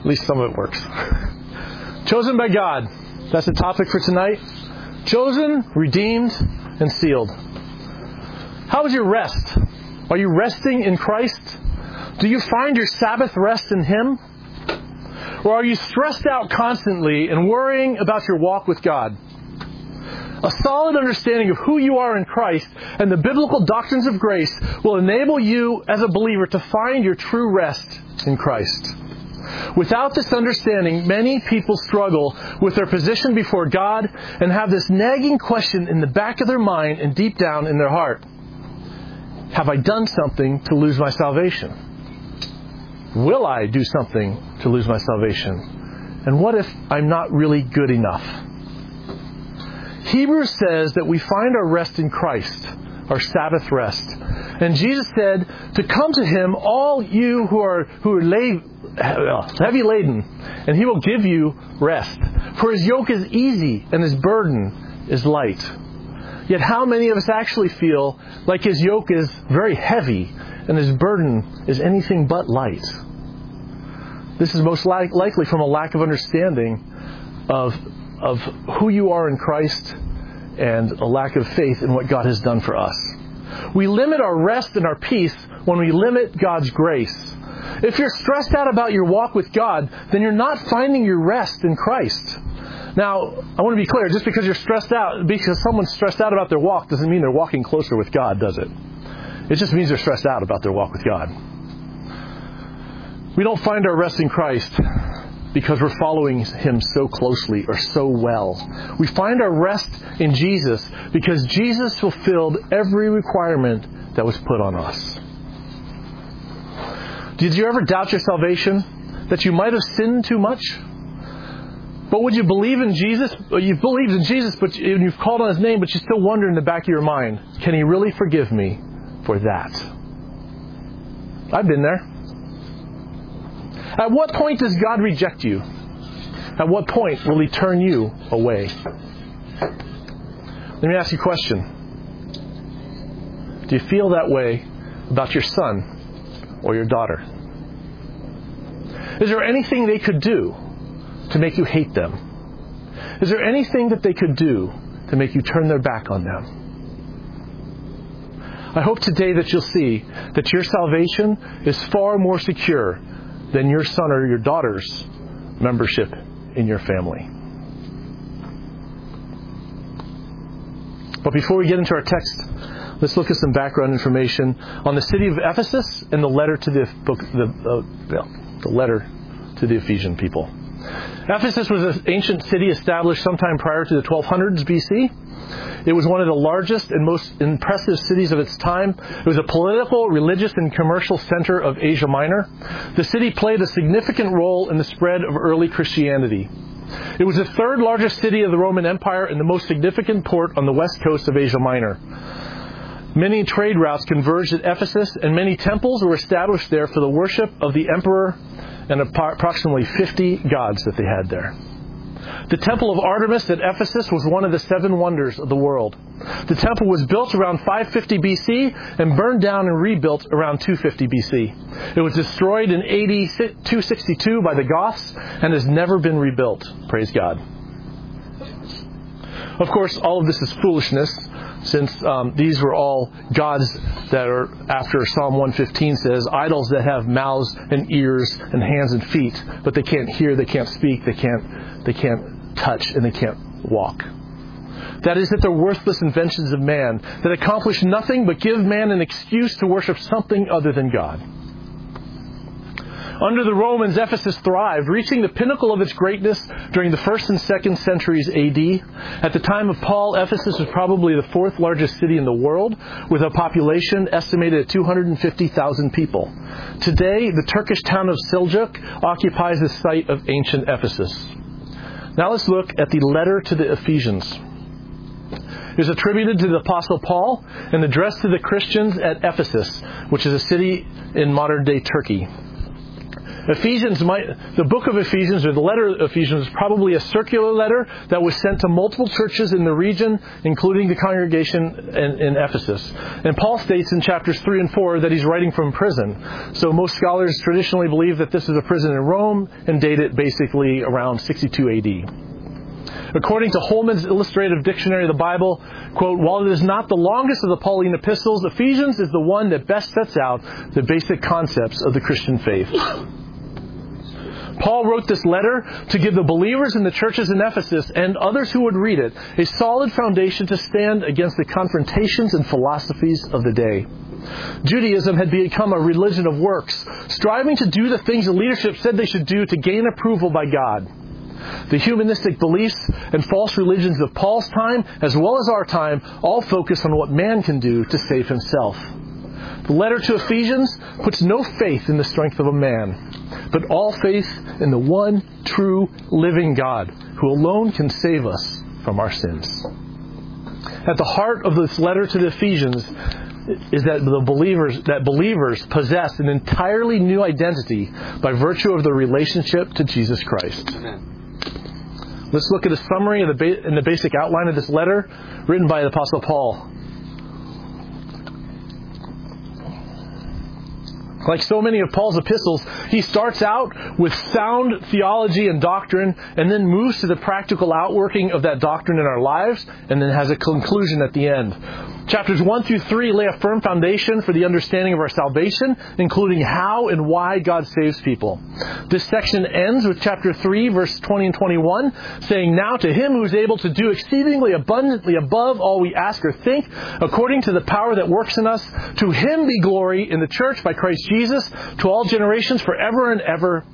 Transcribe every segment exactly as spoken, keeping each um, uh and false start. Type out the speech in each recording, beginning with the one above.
At least some of it works. Chosen by God. That's the topic for tonight. Chosen, redeemed, and sealed. How is your rest? Are you resting in Christ? Do you find your Sabbath rest in Him? Or are you stressed out constantly and worrying about your walk with God? A solid understanding of who you are in Christ and the biblical doctrines of grace will enable you as a believer to find your true rest in Christ. Without this understanding, many people struggle with their position before God and have this nagging question in the back of their mind and deep down in their heart. Have I done something to lose my salvation? Will I do something to lose my salvation? And what if I'm not really good enough? Hebrews says that we find our rest in Christ, our Sabbath rest. And Jesus said to come to Him, all you who are who are lay, heavy laden, and He will give you rest. For His yoke is easy and His burden is light. Yet how many of us actually feel like His yoke is very heavy and His burden is anything but light? This is most li- likely from a lack of understanding of, of who you are in Christ and a lack of faith in what God has done for us. We limit our rest and our peace when we limit God's grace. If you're stressed out about your walk with God, then you're not finding your rest in Christ. Now, I want to be clear, just because you're stressed out, because someone's stressed out about their walk doesn't mean they're walking closer with God, does it? It just means they're stressed out about their walk with God. We don't find our rest in Christ because we're following Him so closely or so well. We find our rest in Jesus because Jesus fulfilled every requirement that was put on us. Did you ever doubt your salvation? That you might have sinned too much? But would you believe in Jesus? You've believed in Jesus, but you've called on His name, but you still wonder in the back of your mind, can He really forgive me for that? I've been there. At what point does God reject you? At what point will He turn you away? Let me ask you a question. Do you feel that way about your son or your daughter? Is there anything they could do to make you hate them? Is there anything that they could do to make you turn their back on them? I hope today that you'll see that your salvation is far more secure than your son or your daughter's membership in your family. But before we get into our text, let's look at some background information on the city of Ephesus and the letter to the book, the, uh, the letter to the Ephesian people. Ephesus was an ancient city established sometime prior to the twelve hundreds B C. It was one of the largest and most impressive cities of its time. It was a political, religious, and commercial center of Asia Minor. The city played a significant role in the spread of early Christianity. It was the third largest city of the Roman Empire and the most significant port on the west coast of Asia Minor. Many trade routes converged at Ephesus, and many temples were established there for the worship of the emperor and approximately fifty gods that they had there. The Temple of Artemis at Ephesus was one of the seven wonders of the world. The temple was built around five fifty B C and burned down and rebuilt around two fifty B C. It was destroyed in A D two sixty-two by the Goths and has never been rebuilt. Praise God. Of course, all of this is foolishness, since um, these were all gods that are, after Psalm one fifteen says, idols that have mouths and ears and hands and feet, but they can't hear, they can't speak, they can't, they can't touch, and they can't walk. That is, that they're worthless inventions of man that accomplish nothing but give man an excuse to worship something other than God. Under the Romans, Ephesus thrived, reaching the pinnacle of its greatness during the first and second centuries A D. At the time of Paul, Ephesus was probably the fourth largest city in the world, with a population estimated at two hundred fifty thousand people. Today, the Turkish town of Seljuk occupies the site of ancient Ephesus. Now let's look at the letter to the Ephesians. It was attributed to the Apostle Paul and addressed to the Christians at Ephesus, which is a city in modern-day Turkey. Ephesians might, the book of Ephesians, or the letter of Ephesians, is probably a circular letter that was sent to multiple churches in the region, including the congregation in, in Ephesus. And Paul states in chapters three and four that he's writing from prison. So most scholars traditionally believe that this is a prison in Rome and date it basically around sixty-two A D. According to Holman's Illustrative Dictionary of the Bible, quote, while it is not the longest of the Pauline epistles, Ephesians is the one that best sets out the basic concepts of the Christian faith. Paul wrote this letter to give the believers in the churches in Ephesus and others who would read it a solid foundation to stand against the confrontations and philosophies of the day. Judaism had become a religion of works, striving to do the things the leadership said they should do to gain approval by God. The humanistic beliefs and false religions of Paul's time, as well as our time, all focus on what man can do to save himself. The letter to Ephesians puts no faith in the strength of a man, but all faith in the one true living God, who alone can save us from our sins. At the heart of this letter to the Ephesians is that the believers that believers possess an entirely new identity by virtue of their relationship to Jesus Christ. Amen. Let's look at a summary of the ba- in the basic outline of this letter written by the Apostle Paul. Like so many of Paul's epistles, he starts out with sound theology and doctrine and then moves to the practical outworking of that doctrine in our lives and then has a conclusion at the end. Chapters one through three lay a firm foundation for the understanding of our salvation, including how and why God saves people. This section ends with chapter three, verse twenty and twenty-one, saying, now to him who is able to do exceedingly abundantly above all we ask or think, according to the power that works in us, to him be glory in the church by Christ Jesus, to all generations forever and ever.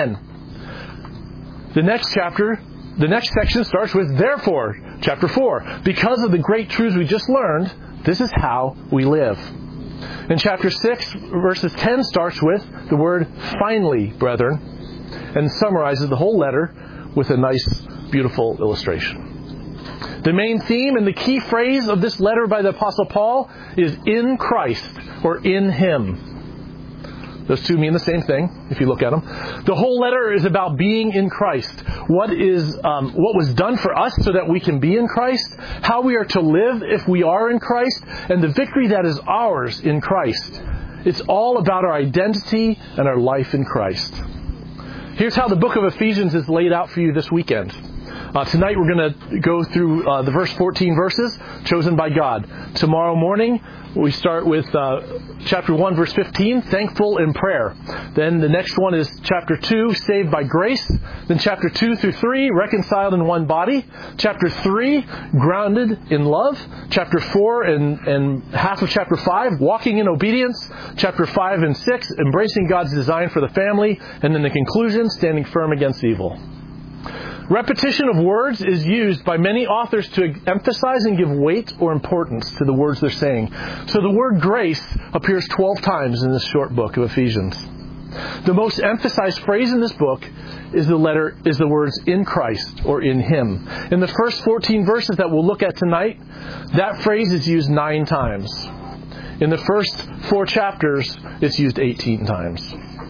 Amen. The next chapter, the next section starts with therefore, chapter four. Because of the great truths we just learned, this is how we live. And chapter six, verses ten starts with the word finally, brethren, and summarizes the whole letter with a nice, beautiful illustration. The main theme and the key phrase of this letter by the Apostle Paul is in Christ, or in Him. Those two mean the same thing, if you look at them. The whole letter is about being in Christ. What is um, what was done for us so that we can be in Christ, how we are to live if we are in Christ, and the victory that is ours in Christ. It's all about our identity and our life in Christ. Here's how the book of Ephesians is laid out for you this weekend. Uh, tonight we're going to go through uh, the verse fourteen verses chosen by God. Tomorrow morning we start with uh, chapter one, verse fifteen, thankful in prayer. Then the next one is chapter two, saved by grace. Then chapter two through three, reconciled in one body. Chapter three, grounded in love. Chapter four and, and half of chapter five, walking in obedience. Chapter five and six, embracing God's design for the family. And then the conclusion, standing firm against evil. Repetition of words is used by many authors to emphasize and give weight or importance to the words they're saying. So the word grace appears twelve times in this short book of Ephesians. The most emphasized phrase in this book is the letter is the words in Christ or in Him. In the first fourteen verses that we'll look at tonight, that phrase is used nine times. In the first four chapters, it's used eighteen times.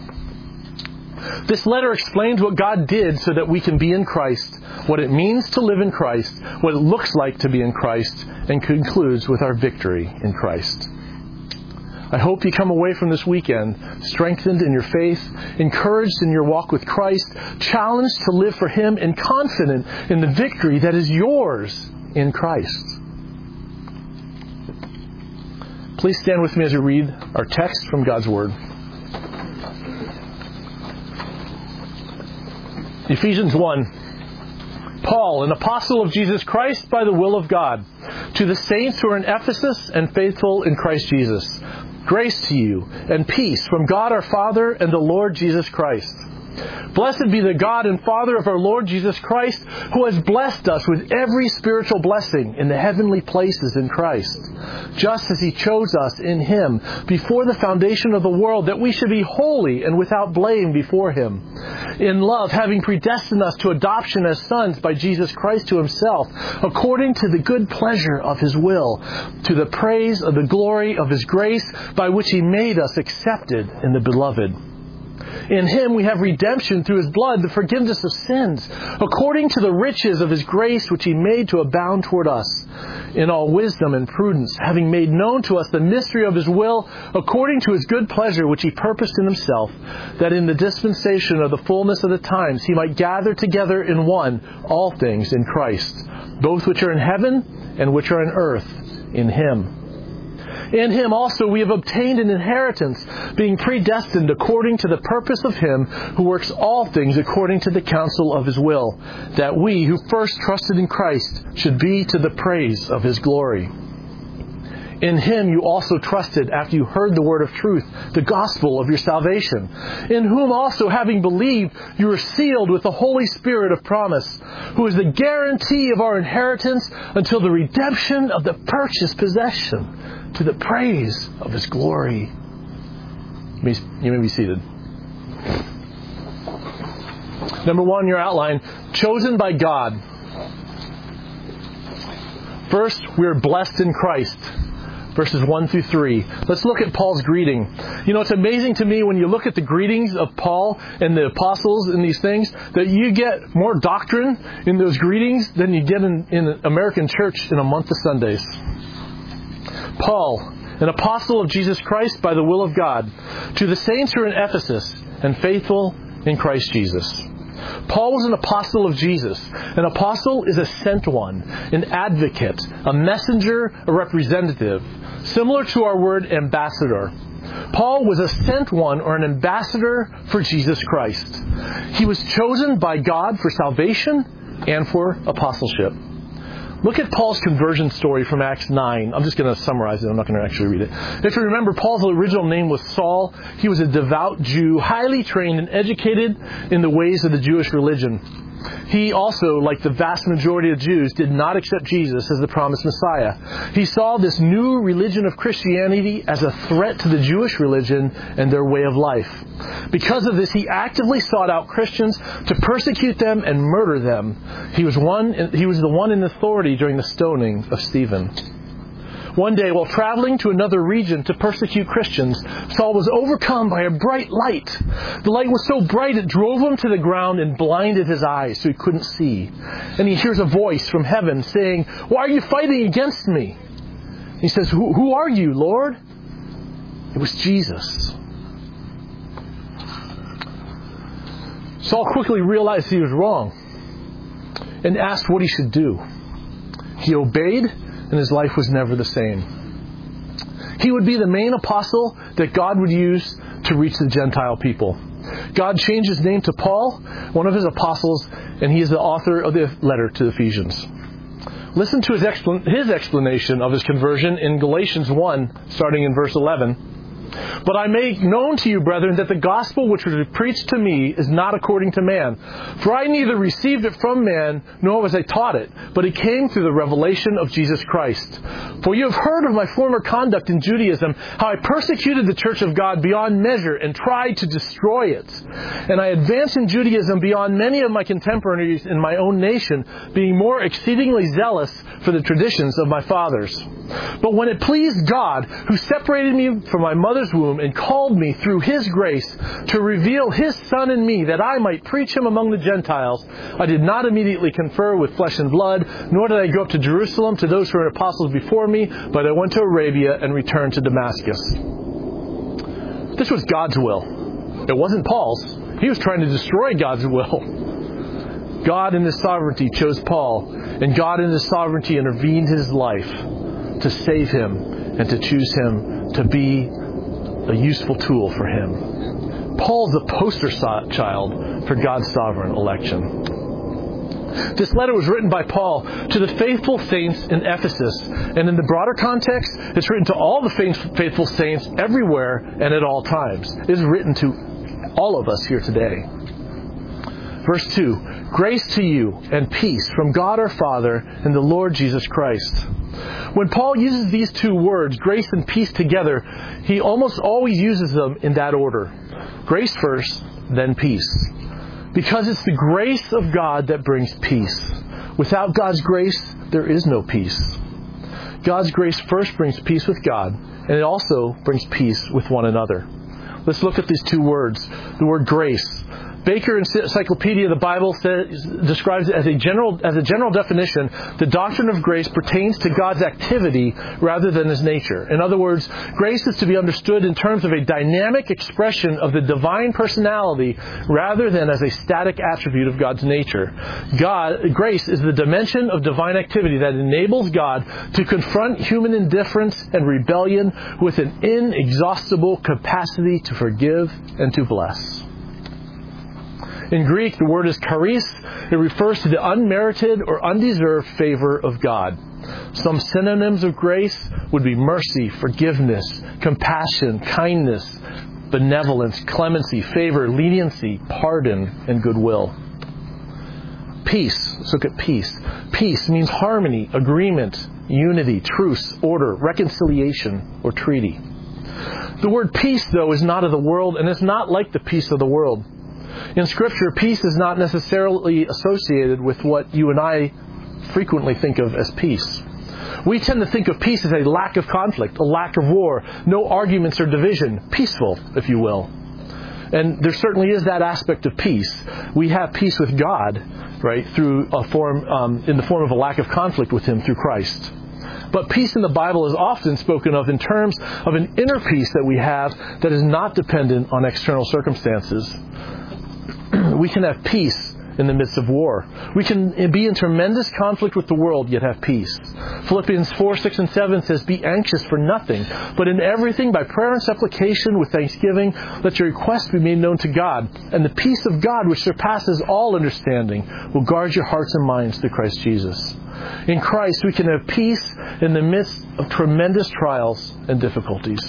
This letter explains what God did so that we can be in Christ, what it means to live in Christ, what it looks like to be in Christ, and concludes with our victory in Christ. I hope you come away from this weekend strengthened in your faith, encouraged in your walk with Christ, challenged to live for Him, and confident in the victory that is yours in Christ. Please stand with me as we read our text from God's Word. Ephesians one. Paul, an apostle of Jesus Christ by the will of God, to the saints who are in Ephesus and faithful in Christ Jesus. Grace to you and peace from God our Father and the Lord Jesus Christ. Blessed be the God and Father of our Lord Jesus Christ, who has blessed us with every spiritual blessing in the heavenly places in Christ, just as He chose us in Him before the foundation of the world, that we should be holy and without blame before Him. In love, having predestined us to adoption as sons by Jesus Christ to Himself, according to the good pleasure of His will, to the praise of the glory of His grace, by which He made us accepted in the Beloved. In Him we have redemption through His blood, the forgiveness of sins, according to the riches of His grace which He made to abound toward us, in all wisdom and prudence, having made known to us the mystery of His will, according to His good pleasure which He purposed in Himself, that in the dispensation of the fullness of the times He might gather together in one all things in Christ, both which are in heaven and which are in earth, in Him. In Him also we have obtained an inheritance, being predestined according to the purpose of Him who works all things according to the counsel of His will, that we who first trusted in Christ should be to the praise of His glory. In Him you also trusted after you heard the word of truth, the gospel of your salvation, in whom also having believed you were sealed with the Holy Spirit of promise, who is the guarantee of our inheritance until the redemption of the purchased possession, to the praise of His glory. You may be seated. Number one, your outline, chosen by God. First, we are blessed in Christ. Verses one through three. Let's look at Paul's greeting. You know, it's amazing to me when you look at the greetings of Paul and the apostles and these things, that you get more doctrine in those greetings than you get in, in American church in a month of Sundays. Paul, an apostle of Jesus Christ by the will of God, to the saints who are in Ephesus and faithful in Christ Jesus. Paul was an apostle of Jesus. An apostle is a sent one, an advocate, a messenger, a representative, similar to our word ambassador. Paul was a sent one or an ambassador for Jesus Christ. He was chosen by God for salvation and for apostleship. Look at Paul's conversion story from Acts nine. I'm just going to summarize it. I'm not going to actually read it. If you remember, Paul's original name was Saul. He was a devout Jew, highly trained and educated in the ways of the Jewish religion. He also, like the vast majority of Jews, did not accept Jesus as the promised Messiah. He saw this new religion of Christianity as a threat to the Jewish religion and their way of life. Because of this, he actively sought out Christians to persecute them and murder them. He was one. He was the one in authority during the stoning of Stephen. One day, while traveling to another region to persecute Christians, Saul was overcome by a bright light. The light was so bright it drove him to the ground and blinded his eyes so he couldn't see. And he hears a voice from heaven saying, "Why are you fighting against me?" He says, "Who, who are you, Lord?" It was Jesus. Saul quickly realized he was wrong and asked what he should do. He obeyed, and his life was never the same. He would be the main apostle that God would use to reach the Gentile people. God changed his name to Paul, one of his apostles, and he is the author of the letter to the Ephesians. Listen to his, expl- his explanation of his conversion in Galatians one, starting in verse eleven. "But I make known to you, brethren, that the gospel which was preached to me is not according to man. For I neither received it from man, nor was I taught it, but it came through the revelation of Jesus Christ. For you have heard of my former conduct in Judaism, how I persecuted the church of God beyond measure and tried to destroy it. And I advanced in Judaism beyond many of my contemporaries in my own nation, being more exceedingly zealous for the traditions of my fathers. But when it pleased God, who separated me from my mother's womb and called me through His grace to reveal His Son in me, that I might preach Him among the Gentiles, I did not immediately confer with flesh and blood, nor did I go up to Jerusalem to those who were apostles before me, but I went to Arabia and returned to Damascus." This was God's will. It wasn't Paul's. He was trying to destroy God's will. God in His sovereignty chose Paul, and God in His sovereignty intervened in his life to save him and to choose him to be a useful tool for Him. Paul's the poster child for God's sovereign election. This letter was written by Paul to the faithful saints in Ephesus. And in the broader context, it's written to all the faithful saints everywhere and at all times. It is written to all of us here today. Verse two, "Grace to you and peace from God our Father and the Lord Jesus Christ." When Paul uses these two words, grace and peace, together, he almost always uses them in that order. Grace first, then peace. Because it's the grace of God that brings peace. Without God's grace, there is no peace. God's grace first brings peace with God, and it also brings peace with one another. Let's look at these two words. The word grace. Baker Encyclopedia of the Bible says, describes it as a general as a general definition. The doctrine of grace pertains to God's activity rather than His nature. In other words, grace is to be understood in terms of a dynamic expression of the divine personality rather than as a static attribute of God's nature. God, grace is the dimension of divine activity that enables God to confront human indifference and rebellion with an inexhaustible capacity to forgive and to bless. In Greek, the word is charis. It refers to the unmerited or undeserved favor of God. Some synonyms of grace would be mercy, forgiveness, compassion, kindness, benevolence, clemency, favor, leniency, pardon, and goodwill. Peace. Let's look at peace. Peace means harmony, agreement, unity, truce, order, reconciliation, or treaty. The word peace, though, is not of the world, and it's not like the peace of the world. In Scripture, peace is not necessarily associated with what you and I frequently think of as peace. We tend to think of peace as a lack of conflict, a lack of war, no arguments or division, peaceful, if you will. And there certainly is that aspect of peace. We have peace with God, right, through a form, um, in the form of a lack of conflict with Him through Christ. But peace in the Bible is often spoken of in terms of an inner peace that we have that is not dependent on external circumstances. We can have peace in the midst of war. We can be in tremendous conflict with the world, yet have peace. Philippians four, six, and seven says, "Be anxious for nothing, but in everything by prayer and supplication with thanksgiving, let your requests be made known to God. And the peace of God, which surpasses all understanding, will guard your hearts and minds through Christ Jesus." In Christ, we can have peace in the midst of tremendous trials and difficulties.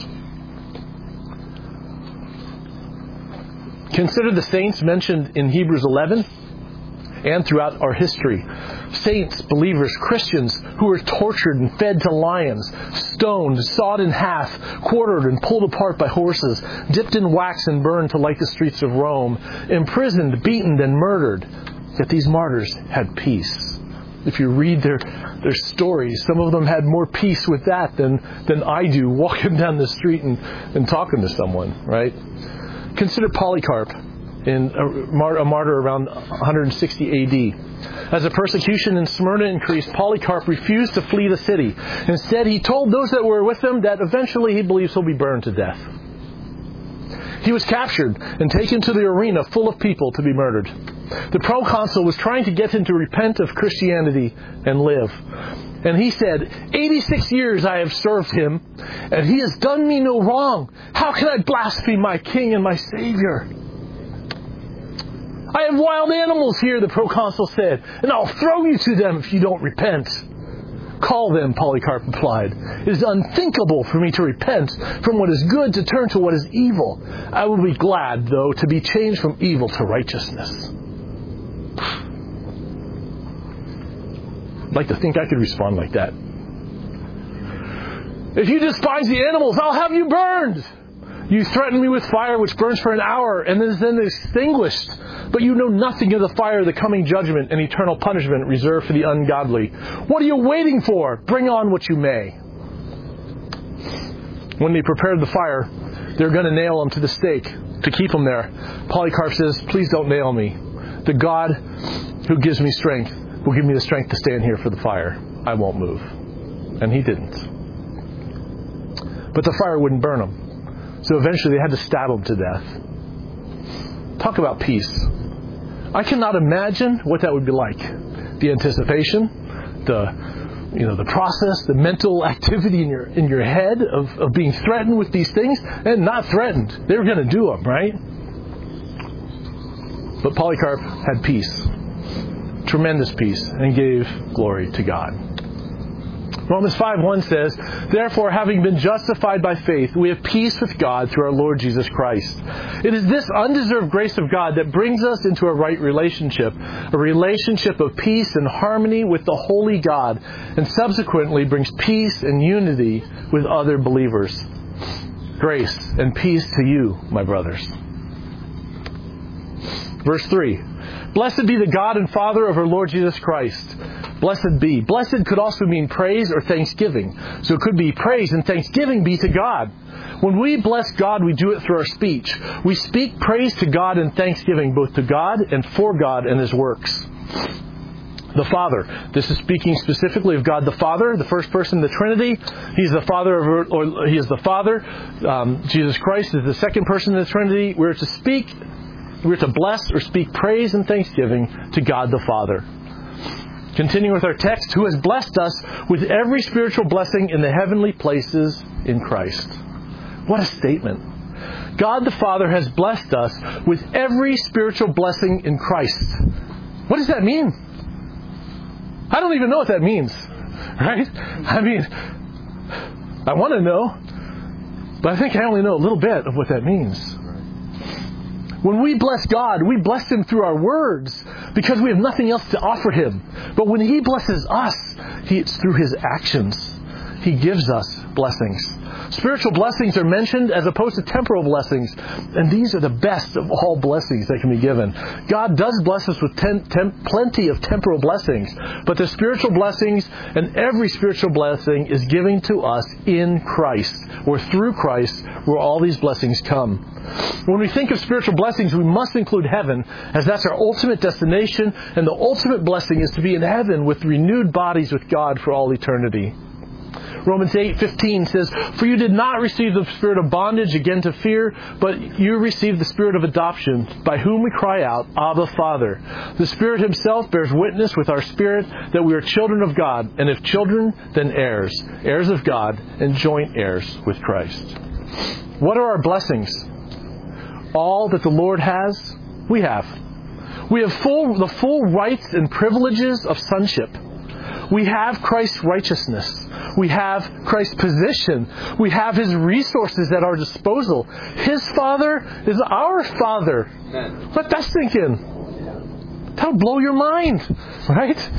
Consider the saints mentioned in Hebrews eleven and throughout our history. Saints, believers, Christians who were tortured and fed to lions, stoned, sawed in half, quartered and pulled apart by horses, dipped in wax and burned to light the streets of Rome, imprisoned, beaten, and murdered. Yet these martyrs had peace. If you read their their stories, some of them had more peace with that than, than I do walking down the street and, and talking to someone, right? Consider Polycarp, in a, a martyr around one sixty A D. As the persecution in Smyrna increased, Polycarp refused to flee the city. Instead, he told those that were with him that eventually he believes he'll be burned to death. He was captured and taken to the arena full of people to be murdered. The proconsul was trying to get him to repent of Christianity and live. And he said, eighty-six years I have served him, and he has done me no wrong. How can I blaspheme my king and my Savior? I have wild animals here, the proconsul said, and I'll throw you to them if you don't repent. Call them, Polycarp replied. It is unthinkable for me to repent from what is good to turn to what is evil. I will be glad, though, to be changed from evil to righteousness. I'd like to think I could respond like that. If you despise the animals, I'll have you burned. You threaten me with fire which burns for an hour and is then extinguished. But you know nothing of the fire of the coming judgment and eternal punishment reserved for the ungodly. What are you waiting for? Bring on what you may. When they prepared the fire, they were going to nail him to the stake to keep him there. Polycarp says, please don't nail me. The God who gives me strength will give me the strength to stand here for the fire. I won't move. And he didn't. But the fire wouldn't burn him. So eventually they had to stab him to death. Talk about peace. I cannot imagine what that would be like. The anticipation, the you know, the process, the mental activity in your in your head of, of being threatened with these things and not threatened. They were going to do them, right? But Polycarp had peace. Tremendous peace, and gave glory to God. Romans five one says, therefore, having been justified by faith, we have peace with God through our Lord Jesus Christ. It is this undeserved grace of God that brings us into a right relationship, a relationship of peace and harmony with the holy God, and subsequently brings peace and unity with other believers. Grace and peace to you, my brothers. Verse three. Blessed be the God and Father of our Lord Jesus Christ. Blessed be. Blessed could also mean praise or thanksgiving. So it could be praise and thanksgiving be to God. When we bless God, we do it through our speech. We speak praise to God and thanksgiving, both to God and for God and His works. The Father. This is speaking specifically of God the Father, the first person of the Trinity. He's the Father of, or He is the Father. Um, Jesus Christ is the second person of the Trinity. We're to speak, we're to bless or speak praise and thanksgiving to God the Father. Continuing with our text, who has blessed us with every spiritual blessing in the heavenly places in Christ. What a statement. God the Father has blessed us with every spiritual blessing in Christ. What does that mean? I don't even know what that means, right? I mean, I want to know, but I think I only know a little bit of what that means. When we bless God, we bless Him through our words because we have nothing else to offer Him. But when He blesses us, he, it's through His actions. He gives us blessings. Spiritual blessings are mentioned as opposed to temporal blessings. And these are the best of all blessings that can be given. God does bless us with ten, ten, plenty of temporal blessings. But the spiritual blessings and every spiritual blessing is given to us in Christ, or through Christ, where all these blessings come. When we think of spiritual blessings, we must include heaven, as that's our ultimate destination. And the ultimate blessing is to be in heaven with renewed bodies with God for all eternity. Romans eight fifteen says, "For you did not receive the spirit of bondage again to fear, but you received the spirit of adoption, by whom we cry out, Abba, Father. The Spirit Himself bears witness with our spirit that we are children of God, and if children, then heirs, heirs of God, and joint heirs with Christ." What are our blessings? All that the Lord has, we have. We have full the full rights and privileges of sonship. We have Christ's righteousness. We have Christ's position. We have His resources at our disposal. His Father is our Father. Amen. Let that sink in. That'll blow your mind, right?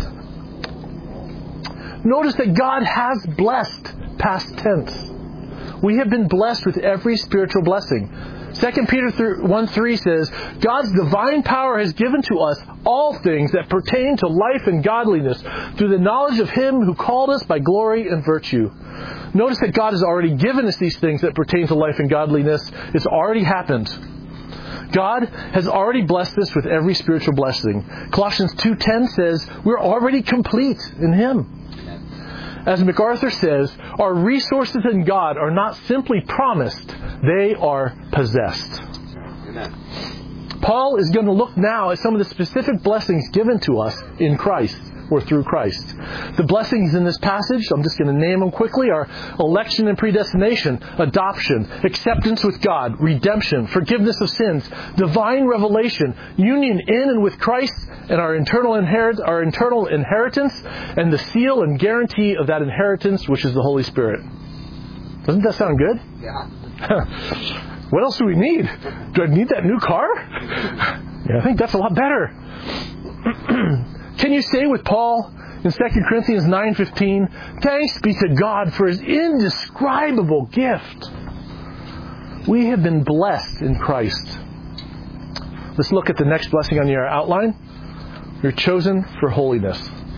Notice that God has blessed, past tense. We have been blessed with every spiritual blessing. Second Peter one three says, "God's divine power has given to us all things that pertain to life and godliness through the knowledge of Him who called us by glory and virtue." Notice that God has already given us these things that pertain to life and godliness. It's already happened. God has already blessed us with every spiritual blessing. Colossians two ten says, we're already complete in Him. As MacArthur says, our resources in God are not simply promised, they are possessed. Amen. Paul is going to look now at some of the specific blessings given to us in Christ, or through Christ. The blessings in this passage, I'm just going to name them quickly, are election and predestination, adoption, acceptance with God, redemption, forgiveness of sins, divine revelation, union in and with Christ, and our internal inherit, our internal inheritance, and the seal and guarantee of that inheritance, which is the Holy Spirit. Doesn't that sound good? Yeah. What else do we need? Do I need that new car? Yeah, I think that's a lot better. Can you say with Paul in Second Corinthians nine fifteen, "Thanks be to God for His indescribable gift." We have been blessed in Christ. Let's look at the next blessing on your outline. You're chosen for holiness.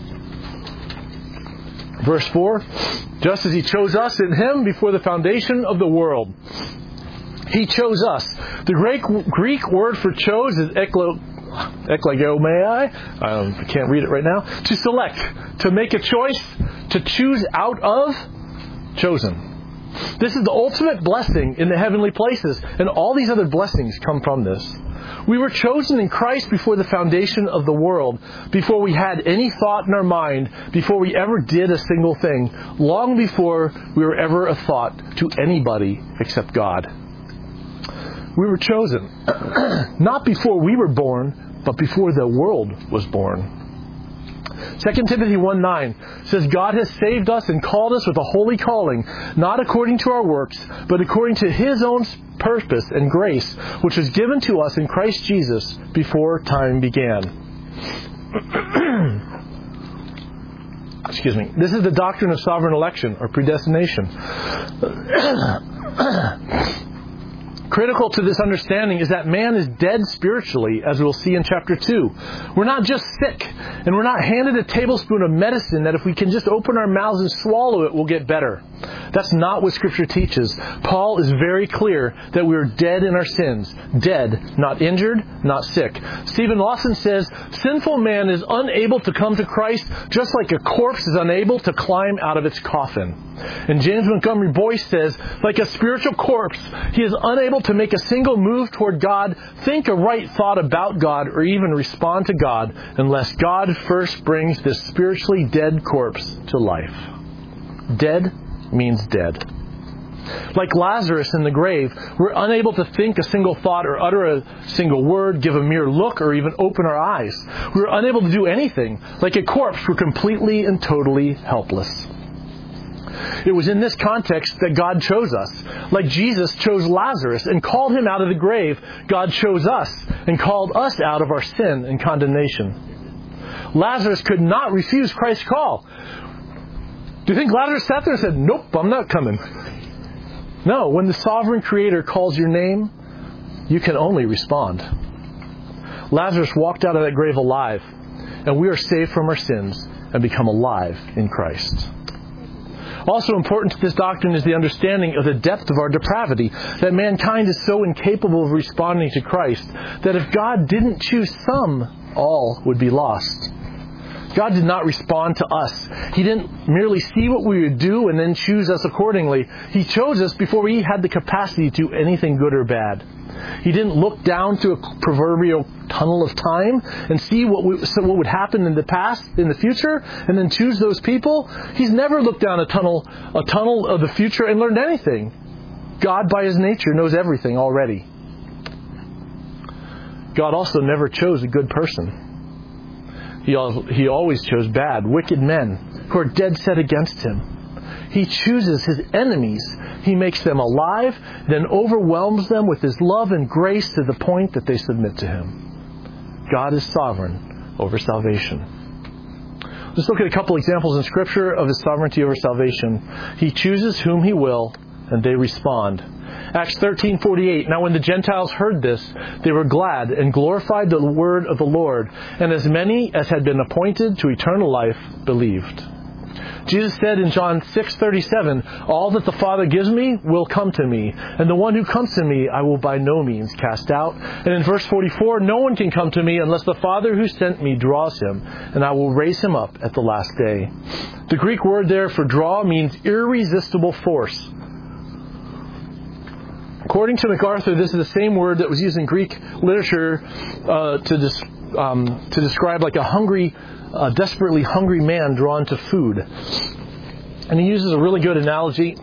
Verse four, "Just as He chose us in Him before the foundation of the world." He chose us. The Greek, Greek word for chose is eklo, eklagomai. Um, I can't read it right now. To select, to make a choice, to choose out of, chosen. This is the ultimate blessing in the heavenly places, and all these other blessings come from this. We were chosen in Christ before the foundation of the world, before we had any thought in our mind, before we ever did a single thing, long before we were ever a thought to anybody except God. We were chosen, not before we were born, but before the world was born. Second Timothy one nine says, "God has saved us and called us with a holy calling, not according to our works, but according to His own purpose and grace, which was given to us in Christ Jesus before time began." Excuse me. This is the doctrine of sovereign election, or predestination. Critical to this understanding is that man is dead spiritually, as we'll see in chapter two. We're not just sick, and we're not handed a tablespoon of medicine that if we can just open our mouths and swallow it, we'll get better. That's not what Scripture teaches. Paul is very clear that we are dead in our sins. Dead, not injured, not sick. Stephen Lawson says, sinful man is unable to come to Christ just like a corpse is unable to climb out of its coffin. And James Montgomery Boyce says, like a spiritual corpse, he is unable to make a single move toward God, think a right thought about God, or even respond to God unless God first brings this spiritually dead corpse to life. Dead means dead. Like Lazarus in the grave, we're unable to think a single thought or utter a single word, give a mere look, or even open our eyes. We're unable to do anything. Like a corpse, we're completely and totally helpless. It was in this context that God chose us. Like Jesus chose Lazarus and called him out of the grave, God chose us and called us out of our sin and condemnation. Lazarus could not refuse Christ's call. Do you think Lazarus sat there and said, nope, I'm not coming? No, when the sovereign Creator calls your name, you can only respond. Lazarus walked out of that grave alive, and we are saved from our sins and become alive in Christ. Also important to this doctrine is the understanding of the depth of our depravity, that mankind is so incapable of responding to Christ that if God didn't choose some, all would be lost. God did not respond to us. He didn't merely see what we would do and then choose us accordingly. He chose us before we had the capacity to do anything good or bad. He didn't look down through a proverbial tunnel of time and see what, we, so what would happen in the past, in the future, and then choose those people. He's never looked down a tunnel, a tunnel of the future and learned anything. God, by His nature, knows everything already. God also never chose a good person. He, he always chose bad, wicked men who are dead set against Him. He chooses His enemies. He makes them alive, then overwhelms them with His love and grace to the point that they submit to Him. God is sovereign over salvation. Let's look at a couple examples in Scripture of His sovereignty over salvation. He chooses whom He will, and they respond. Acts thirteen forty-eight. Now when the Gentiles heard this, they were glad and glorified the word of the Lord, and as many as had been appointed to eternal life believed. Jesus said in John six thirty-seven, all that the Father gives me will come to me, and the one who comes to me I will by no means cast out. And in verse forty-four, no one can come to me unless the Father who sent me draws him, and I will raise him up at the last day. The Greek word there for draw means irresistible force. According to MacArthur, this is the same word that was used in Greek literature uh, to, des- um, to describe like a hungry, uh, desperately hungry man drawn to food. And he uses a really good analogy.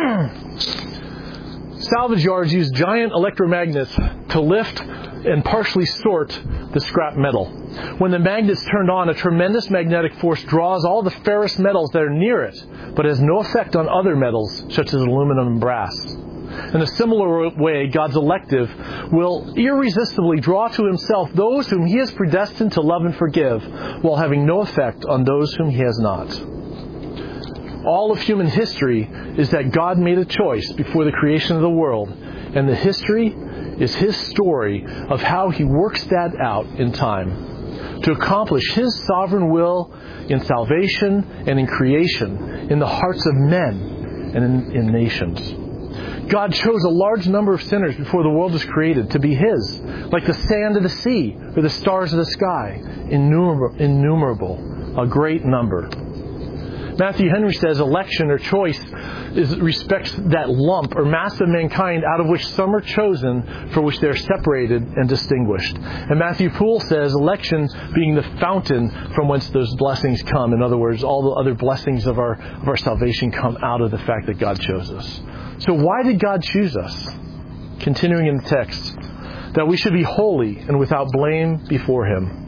Salvage yards use giant electromagnets to lift and partially sort the scrap metal. When the magnet's turned on, a tremendous magnetic force draws all the ferrous metals that are near it, but has no effect on other metals, such as aluminum and brass. In a similar way, God's elective will irresistibly draw to Himself those whom He has predestined to love and forgive, while having no effect on those whom He has not. All of human history is that God made a choice before the creation of the world, and the history is His story of how He works that out in time to accomplish His sovereign will in salvation and in creation, in the hearts of men and in, in nations. God chose a large number of sinners before the world was created to be His, like the sand of the sea or the stars of the sky, innumerable, innumerable, a great number. Matthew Henry says election or choice is, respects that lump or mass of mankind out of which some are chosen, for which they are separated and distinguished. And Matthew Poole says election being the fountain from whence those blessings come. In other words, all the other blessings of our of our salvation come out of the fact that God chose us. So why did God choose us? Continuing in the text, that we should be holy and without blame before Him.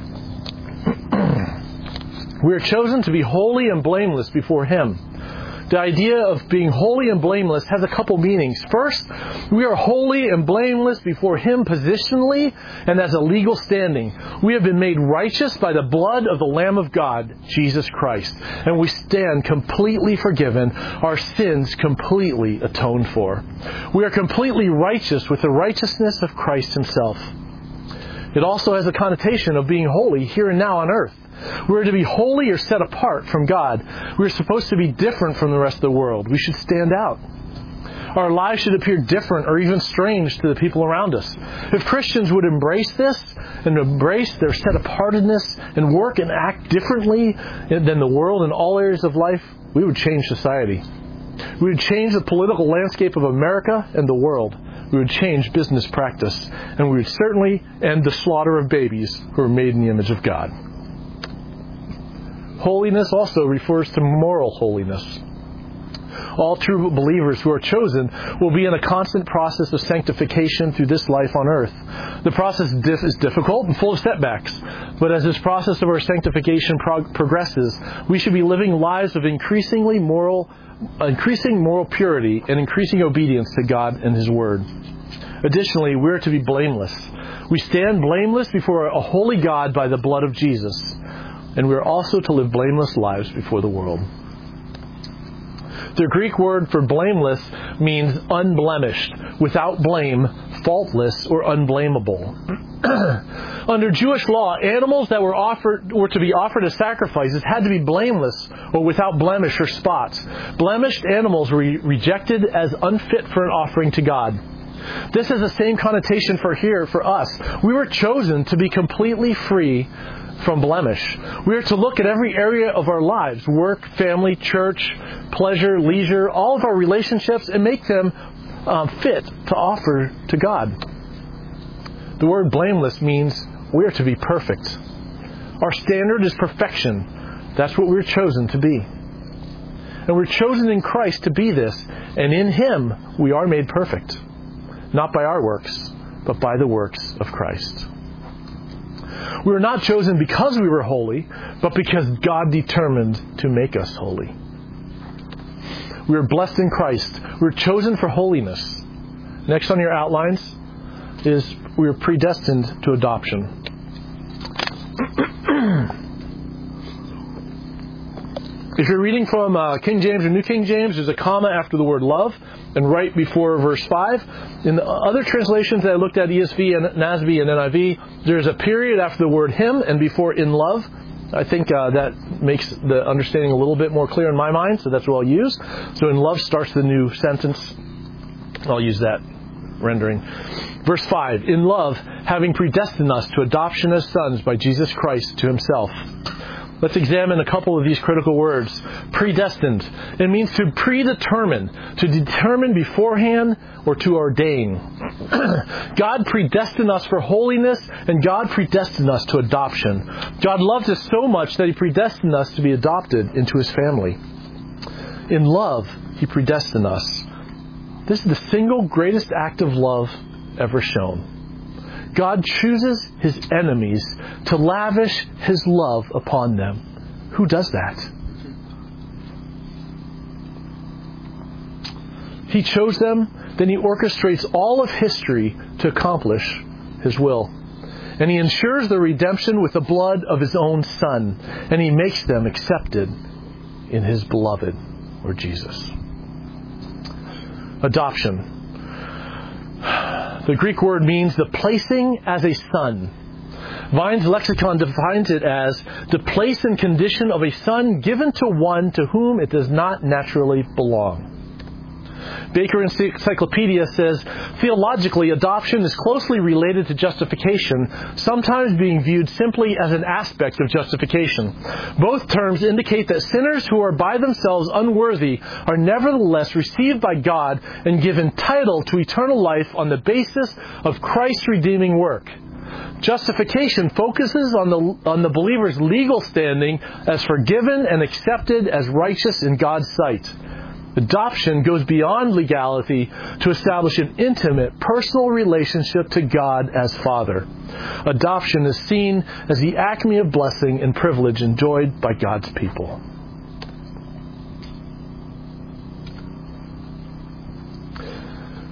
We are chosen to be holy and blameless before Him. The idea of being holy and blameless has a couple meanings. First, we are holy and blameless before Him positionally and as a legal standing. We have been made righteous by the blood of the Lamb of God, Jesus Christ. And we stand completely forgiven, our sins completely atoned for. We are completely righteous with the righteousness of Christ Himself. It also has a connotation of being holy here and now on earth. We are to be holy or set apart from God. We are supposed to be different from the rest of the world. We should stand out. Our lives should appear different or even strange to the people around us. If Christians would embrace this and embrace their set-apartedness and work and act differently than the world in all areas of life, we would change society. We would change the political landscape of America and the world. We would change business practice. And we would certainly end the slaughter of babies who are made in the image of God. Holiness also refers to moral holiness. All true believers who are chosen will be in a constant process of sanctification through this life on earth. The process is difficult and full of setbacks, but as this process of our sanctification prog- progresses, we should be living lives of increasingly moral, increasing moral purity and increasing obedience to God and His Word. Additionally, we are to be blameless. We stand blameless before a holy God by the blood of Jesus. And we are also to live blameless lives before the world. The Greek word for blameless means unblemished, without blame, faultless, or unblameable. Under Jewish law, animals that were offered were to be offered as sacrifices had to be blameless or without blemish or spots. Blemished animals were re- rejected as unfit for an offering to God. This has the same connotation for here for us. We were chosen to be completely free from blemish. We are to look at every area of our lives, work, family, church, pleasure, leisure, all of our relationships, and make them um, fit to offer to God. The word blameless means we are to be perfect. Our standard is perfection. That's what we're chosen to be. And we're chosen in Christ to be this, and in Him we are made perfect. Not by our works, but by the works of Christ. We were not chosen because we were holy, but because God determined to make us holy. We are blessed in Christ. We are chosen for holiness. Next on your outlines is we are predestined to adoption. If you're reading from uh, King James or New King James, there's a comma after the word love and right before verse five. In the other translations that I looked at, E S V and N A S B and N I V, there's a period after the word him and before in love. I think uh, that makes the understanding a little bit more clear in my mind, so that's what I'll use. So in love starts the new sentence. I'll use that rendering. Verse five, in love, having predestined us to adoption as sons by Jesus Christ to Himself. Let's examine a couple of these critical words. Predestined. It means to predetermine, to determine beforehand, or to ordain. God predestined us for holiness, and God predestined us to adoption. God loves us so much that He predestined us to be adopted into His family. In love, He predestined us. This is the single greatest act of love ever shown. God chooses His enemies to lavish His love upon them. Who does that? He chose them, then He orchestrates all of history to accomplish His will. And He ensures their redemption with the blood of His own Son. And He makes them accepted in His beloved, or Jesus. Adoption. The Greek word means the placing as a son. Vine's lexicon defines it as the place and condition of a son given to one to whom it does not naturally belong. Baker Encyclopedia says, theologically, adoption is closely related to justification, sometimes being viewed simply as an aspect of justification. Both terms indicate that sinners who are by themselves unworthy are nevertheless received by God and given title to eternal life on the basis of Christ's redeeming work. Justification focuses on the on the believer's legal standing as forgiven and accepted as righteous in God's sight. Adoption goes beyond legality to establish an intimate, personal relationship to God as Father. Adoption is seen as the acme of blessing and privilege enjoyed by God's people.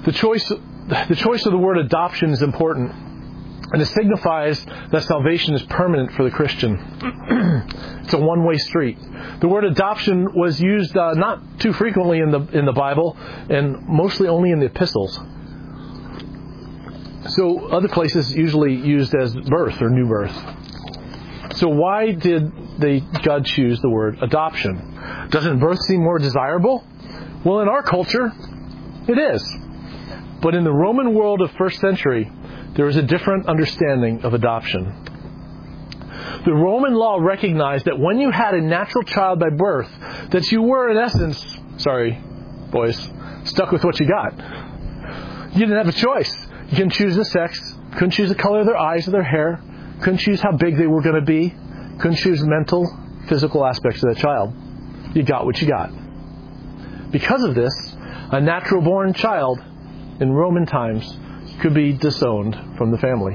The choice, the choice of the word adoption is important, and it signifies that salvation is permanent for the Christian. It's a one-way street. The word adoption was used uh, not too frequently in the in the Bible, and mostly only in the epistles. So other places usually used as birth or new birth. So why did they God choose the word adoption? Doesn't birth seem more desirable? Well, in our culture, it is. But in the Roman world of first century, there was a different understanding of adoption. The Roman law recognized that when you had a natural child by birth, that you were in essence, sorry, boys, stuck with what you got. You didn't have a choice. You couldn't choose the sex, couldn't choose the color of their eyes or their hair, couldn't choose how big they were going to be, couldn't choose mental, physical aspects of that child. You got what you got. Because of this, a natural-born child in Roman times could be disowned from the family.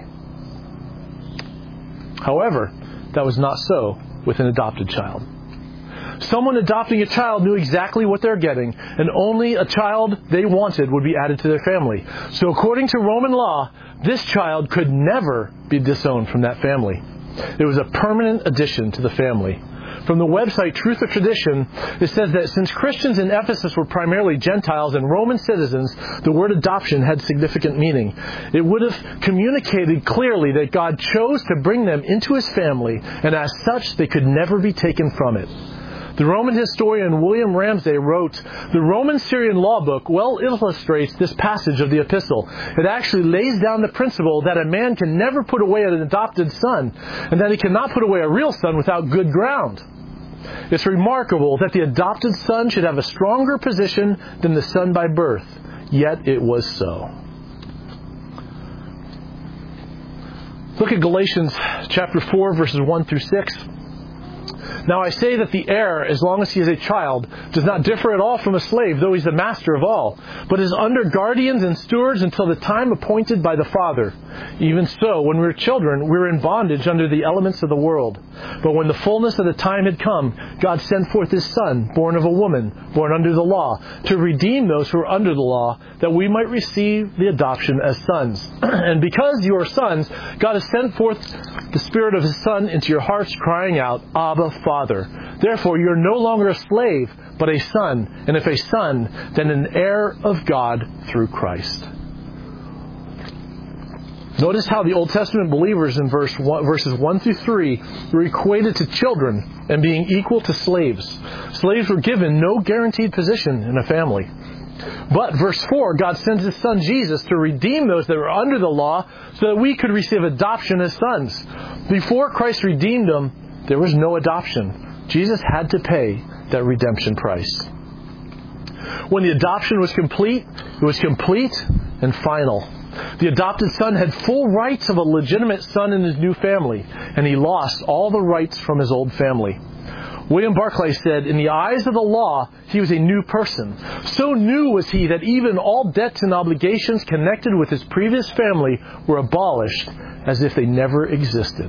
However, that was not so with an adopted child. Someone adopting a child knew exactly what they're getting, and only a child they wanted would be added to their family. So according to Roman law, this child could never be disowned from that family. It was a permanent addition to the family. From the website Truth or Tradition, it says that since Christians in Ephesus were primarily Gentiles and Roman citizens, the word adoption had significant meaning. It would have communicated clearly that God chose to bring them into His family, and as such, they could never be taken from it. The Roman historian William Ramsay wrote, "The Roman-Syrian law book well illustrates this passage of the epistle. It actually lays down the principle that a man can never put away an adopted son, and that he cannot put away a real son without good ground. It's remarkable that the adopted son should have a stronger position than the son by birth, yet it was so." Look at Galatians chapter four, verses one through six. "Now I say that the heir, as long as he is a child, does not differ at all from a slave, though he's the master of all, but is under guardians and stewards until the time appointed by the Father. Even so, when we were children, we were in bondage under the elements of the world. But when the fullness of the time had come, God sent forth His Son, born of a woman, born under the law, to redeem those who were under the law, that we might receive the adoption as sons. And because you are sons, God has sent forth the Spirit of His Son into your hearts, crying out, 'Abba, Father.' Therefore, you are no longer a slave, but a son. And if a son, then an heir of God through Christ." Notice how the Old Testament believers in verse one, verses one through three were equated to children and being equal to slaves. Slaves were given no guaranteed position in a family. But verse four, God sends His Son Jesus to redeem those that were under the law so that we could receive adoption as sons. Before Christ redeemed them, there was no adoption. Jesus had to pay that redemption price. When the adoption was complete, it was complete and final. The adopted son had full rights of a legitimate son in his new family, and he lost all the rights from his old family. William Barclay said, "In the eyes of the law, he was a new person. So new was he that even all debts and obligations connected with his previous family were abolished as if they never existed."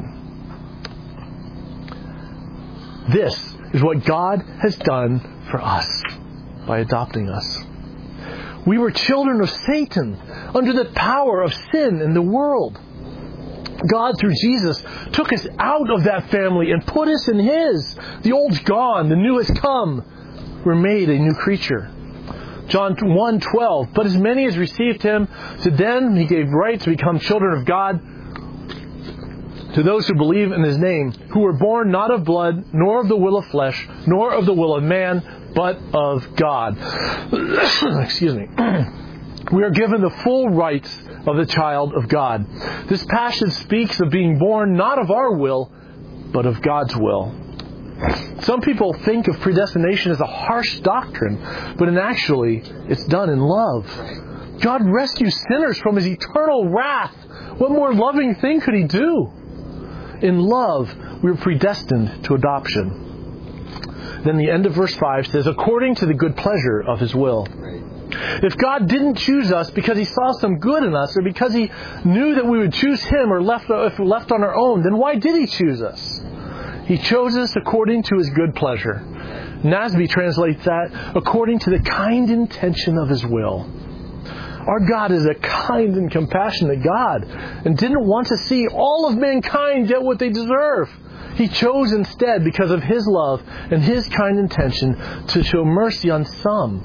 This is what God has done for us by adopting us. We were children of Satan, under the power of sin in the world. God, through Jesus, took us out of that family and put us in His. The old's gone, the new has come. We're made a new creature. John one twelve, "But as many as received Him, to them He gave right to become children of God, to those who believe in His name, who were born not of blood, nor of the will of flesh, nor of the will of man, but of God." Excuse me. We are given the full rights of the child of God. This passage speaks of being born not of our will, but of God's will. Some people think of predestination as a harsh doctrine, but in actually, it's done in love. God rescues sinners from His eternal wrath. What more loving thing could He do? In love, we are predestined to adoption. Then the end of verse five says, "according to the good pleasure of His will." If God didn't choose us because He saw some good in us, or because He knew that we would choose Him, or left, if we're left on our own, then why did He choose us? He chose us according to His good pleasure. N A S B translates that, according to the kind intention of His will. Our God is a kind and compassionate God and didn't want to see all of mankind get what they deserve. He chose instead, because of His love and His kind intention, to show mercy on some.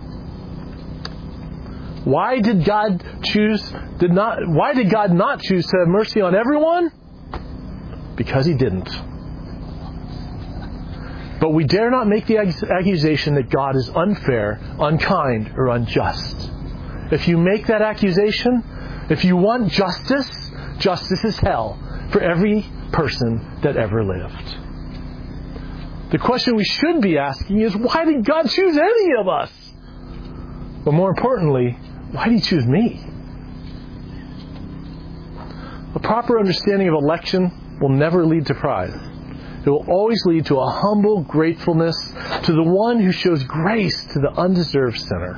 Why did God choose did not why did God not choose to have mercy on everyone? Because He didn't. But we dare not make the accusation that God is unfair, unkind, or unjust. If you make that accusation, if you want justice, justice is hell for every person that ever lived. The question we should be asking is, why did God choose any of us? But more importantly, why did He choose me? A proper understanding of election will never lead to pride. It will always lead to a humble gratefulness to the one who shows grace to the undeserved sinner.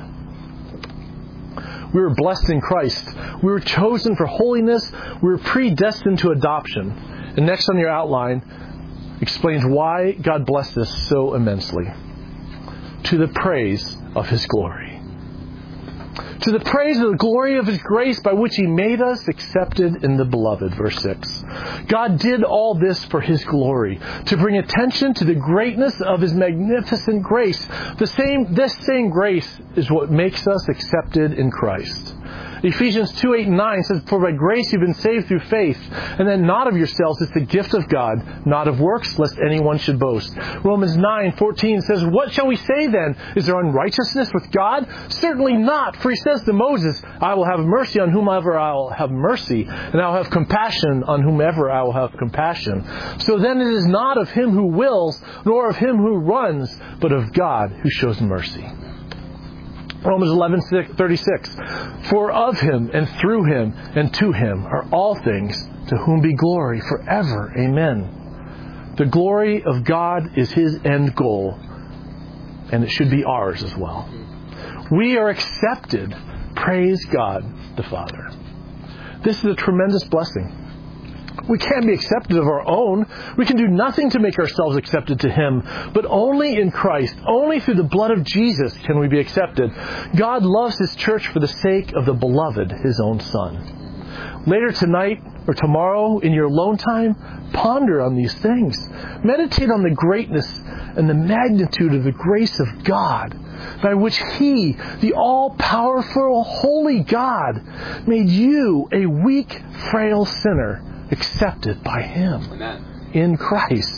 We were blessed in Christ. We were chosen for holiness. We were predestined to adoption. And next on your outline explains why God blessed us so immensely. To the praise of His glory. To the praise of the glory of His grace by which He made us accepted in the beloved. Verse six. God did all this for His glory, to bring attention to the greatness of His magnificent grace. The same, this same grace is what makes us accepted in Christ. Ephesians two, eight, and nine says, "For by grace you've been saved through faith, and then not of yourselves, it's the gift of God, not of works, lest anyone should boast." Romans nine, fourteen says, "What shall we say then? Is there unrighteousness with God? Certainly not, for He says to Moses, I will have mercy on whomever I will have mercy, and I will have compassion on whomever I will have compassion. So then it is not of him who wills, nor of him who runs, but of God who shows mercy." Romans eleven, thirty-six. "For of Him, and through Him, and to Him are all things, to whom be glory forever. Amen." The glory of God is His end goal, and it should be ours as well. We are accepted. Praise God the Father. This is a tremendous blessing. We can't be accepted of our own. We can do nothing to make ourselves accepted to Him. But only in Christ, only through the blood of Jesus can we be accepted. God loves His church for the sake of the beloved, His own Son. Later tonight or tomorrow in your alone time, ponder on these things. Meditate on the greatness and the magnitude of the grace of God, by which He, the all-powerful, holy God, made you, a weak, frail sinner, accepted by Him. Amen. In Christ.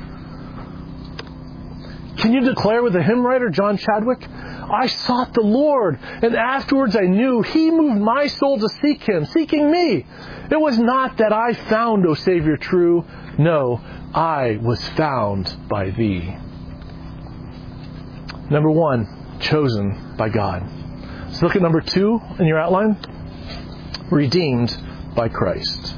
Can you declare with the hymn writer John Chadwick, "I sought the Lord, and afterwards I knew He moved my soul to seek Him, seeking me. It was not that I found, O Savior true. No, I was found by Thee." Number one, chosen by God. Let's look at number two in your outline. Redeemed by Christ.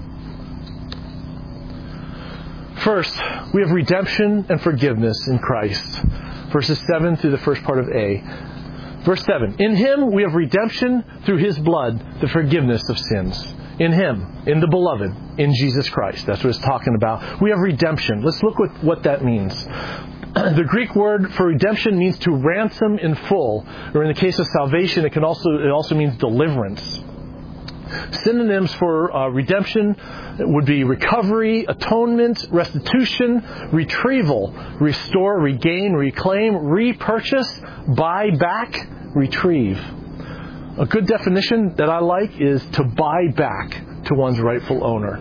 First, we have redemption and forgiveness in Christ. Verses seven through the first part of A. Verse seven. "In Him we have redemption through His blood, the forgiveness of sins." In Him, in the beloved, in Jesus Christ. That's what it's talking about. We have redemption. Let's look at what that means. The Greek word for redemption means to ransom in full, or in the case of salvation, it can also it also means deliverance. Synonyms for uh, redemption would be recovery, atonement, restitution, retrieval, restore, regain, reclaim, repurchase, buy back, retrieve. A good definition that I like is to buy back to one's rightful owner.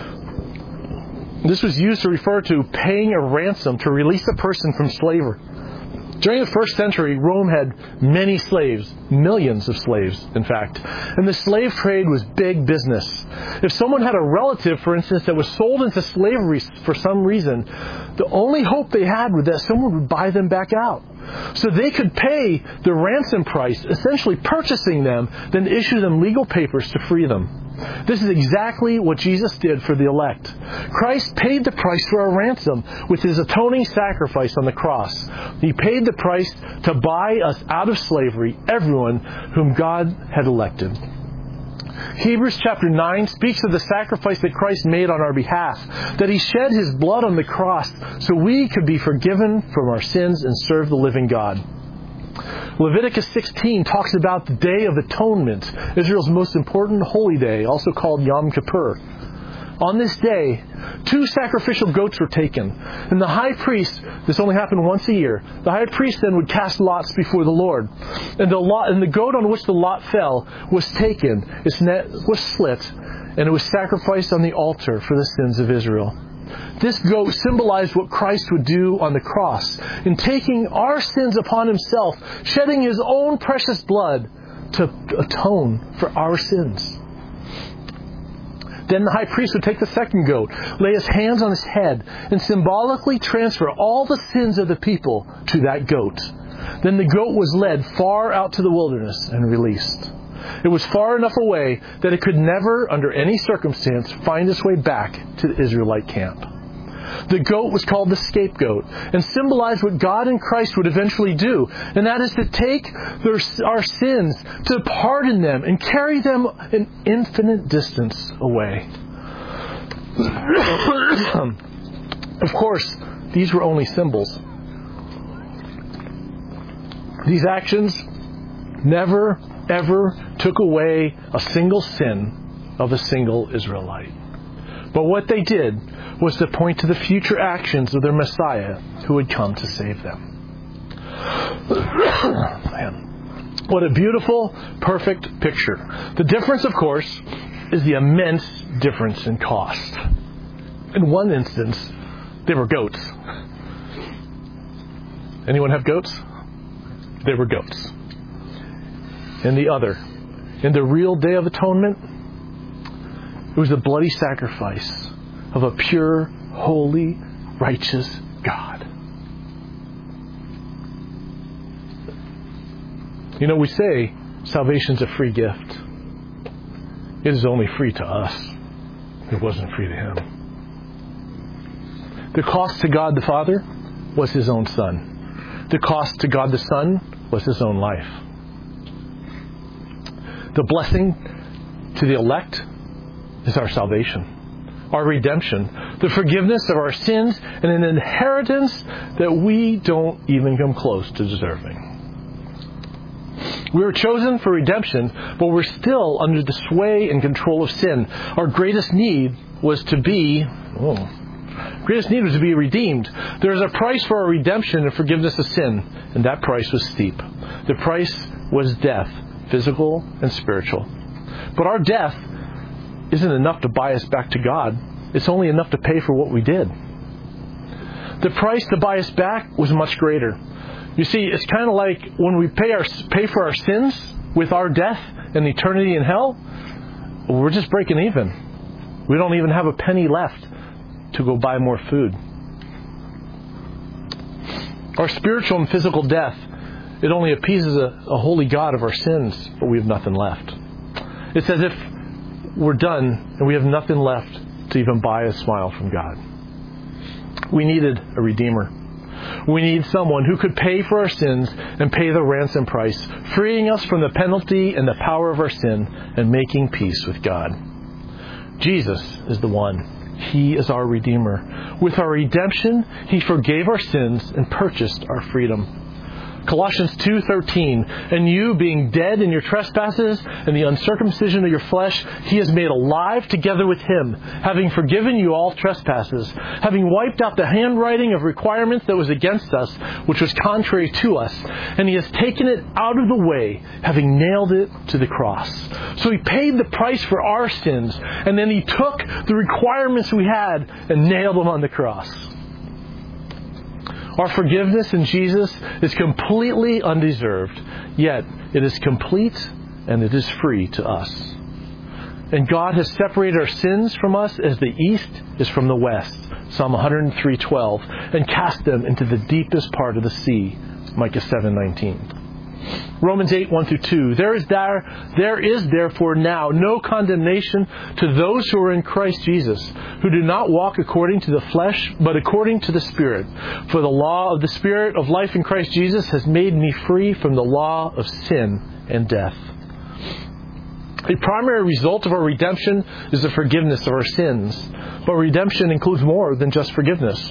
This was used to refer to paying a ransom to release a person from slavery. During the first century, Rome had many slaves, millions of slaves, in fact. And the slave trade was big business. If someone had a relative, for instance, that was sold into slavery for some reason, the only hope they had was that someone would buy them back out. So they could pay the ransom price, essentially purchasing them, then issue them legal papers to free them. This is exactly what Jesus did for the elect. Christ paid the price for our ransom with His atoning sacrifice on the cross. He paid the price to buy us out of slavery, everyone whom God had elected. Hebrews chapter nine speaks of the sacrifice that Christ made on our behalf, that He shed His blood on the cross so we could be forgiven from our sins and serve the living God. Leviticus sixteen talks about the Day of Atonement, Israel's most important holy day, also called Yom Kippur. On this day, two sacrificial goats were taken, and the high priest, this only happened once a year, the high priest then would cast lots before the Lord. And the lot, and the goat on which the lot fell was taken, its neck was slit, and it was sacrificed on the altar for the sins of Israel. This goat symbolized what Christ would do on the cross, in taking our sins upon himself, shedding his own precious blood to atone for our sins. Then the high priest would take the second goat, lay his hands on his head, and symbolically transfer all the sins of the people to that goat. Then the goat was led far out to the wilderness and released. It was far enough away that it could never, under any circumstance, find its way back to the Israelite camp. The goat was called the scapegoat and symbolized what God in Christ would eventually do, and that is to take their, our sins, to pardon them, and carry them an infinite distance away. Of course, these were only symbols. These actions never, ever took away a single sin of a single Israelite. But what they did was to point to the future actions of their Messiah who would come to save them. Man, what a beautiful, perfect picture. The difference, of course, is the immense difference in cost. In one instance, they were goats. Anyone have goats? They were goats. In the other, in the real Day of Atonement, it was the bloody sacrifice of a pure, holy, righteous God. You know, we say salvation's a free gift. It is only free to us. It wasn't free to him. The cost to God the Father was his own Son. The cost to God the Son was his own life. The blessing to the elect is our salvation, our redemption, the forgiveness of our sins, and an inheritance that we don't even come close to deserving. We were chosen for redemption, but we're still under the sway and control of sin. Our greatest need was to be, oh, greatest need was to be redeemed. There is a price for our redemption and forgiveness of sin, and that price was steep. The price was death, physical and spiritual. But our death isn't enough to buy us back to God. It's only enough to pay for what we did. The price to buy us back was much greater. You see, it's kind of like when we pay our pay for our sins with our death and eternity in hell, we're just breaking even. We don't even have a penny left to go buy more food. Our spiritual and physical death, it only appeases a, a holy God of our sins, but we have nothing left. It's as if we're done and we have nothing left to even buy a smile from God. We needed a Redeemer. We need someone who could pay for our sins and pay the ransom price, freeing us from the penalty and the power of our sin and making peace with God. Jesus is the one. He is our Redeemer. With our redemption, he forgave our sins and purchased our freedom. Colossians two thirteen, and you, being dead in your trespasses and the uncircumcision of your flesh, he has made alive together with him, having forgiven you all trespasses, having wiped out the handwriting of requirements that was against us, which was contrary to us, and he has taken it out of the way, having nailed it to the cross. So he paid the price for our sins, and then he took the requirements we had and nailed them on the cross. Our forgiveness in Jesus is completely undeserved, yet it is complete and it is free to us. And God has separated our sins from us as the east is from the west, Psalm one oh three twelve, and cast them into the deepest part of the sea, Micah seven nineteen. Romans eight one through two. There is there, there is therefore now no condemnation to those who are in Christ Jesus, who do not walk according to the flesh, but according to the Spirit. For the law of the Spirit of life in Christ Jesus has made me free from the law of sin and death. A primary result of our redemption is the forgiveness of our sins. But redemption includes more than just forgiveness.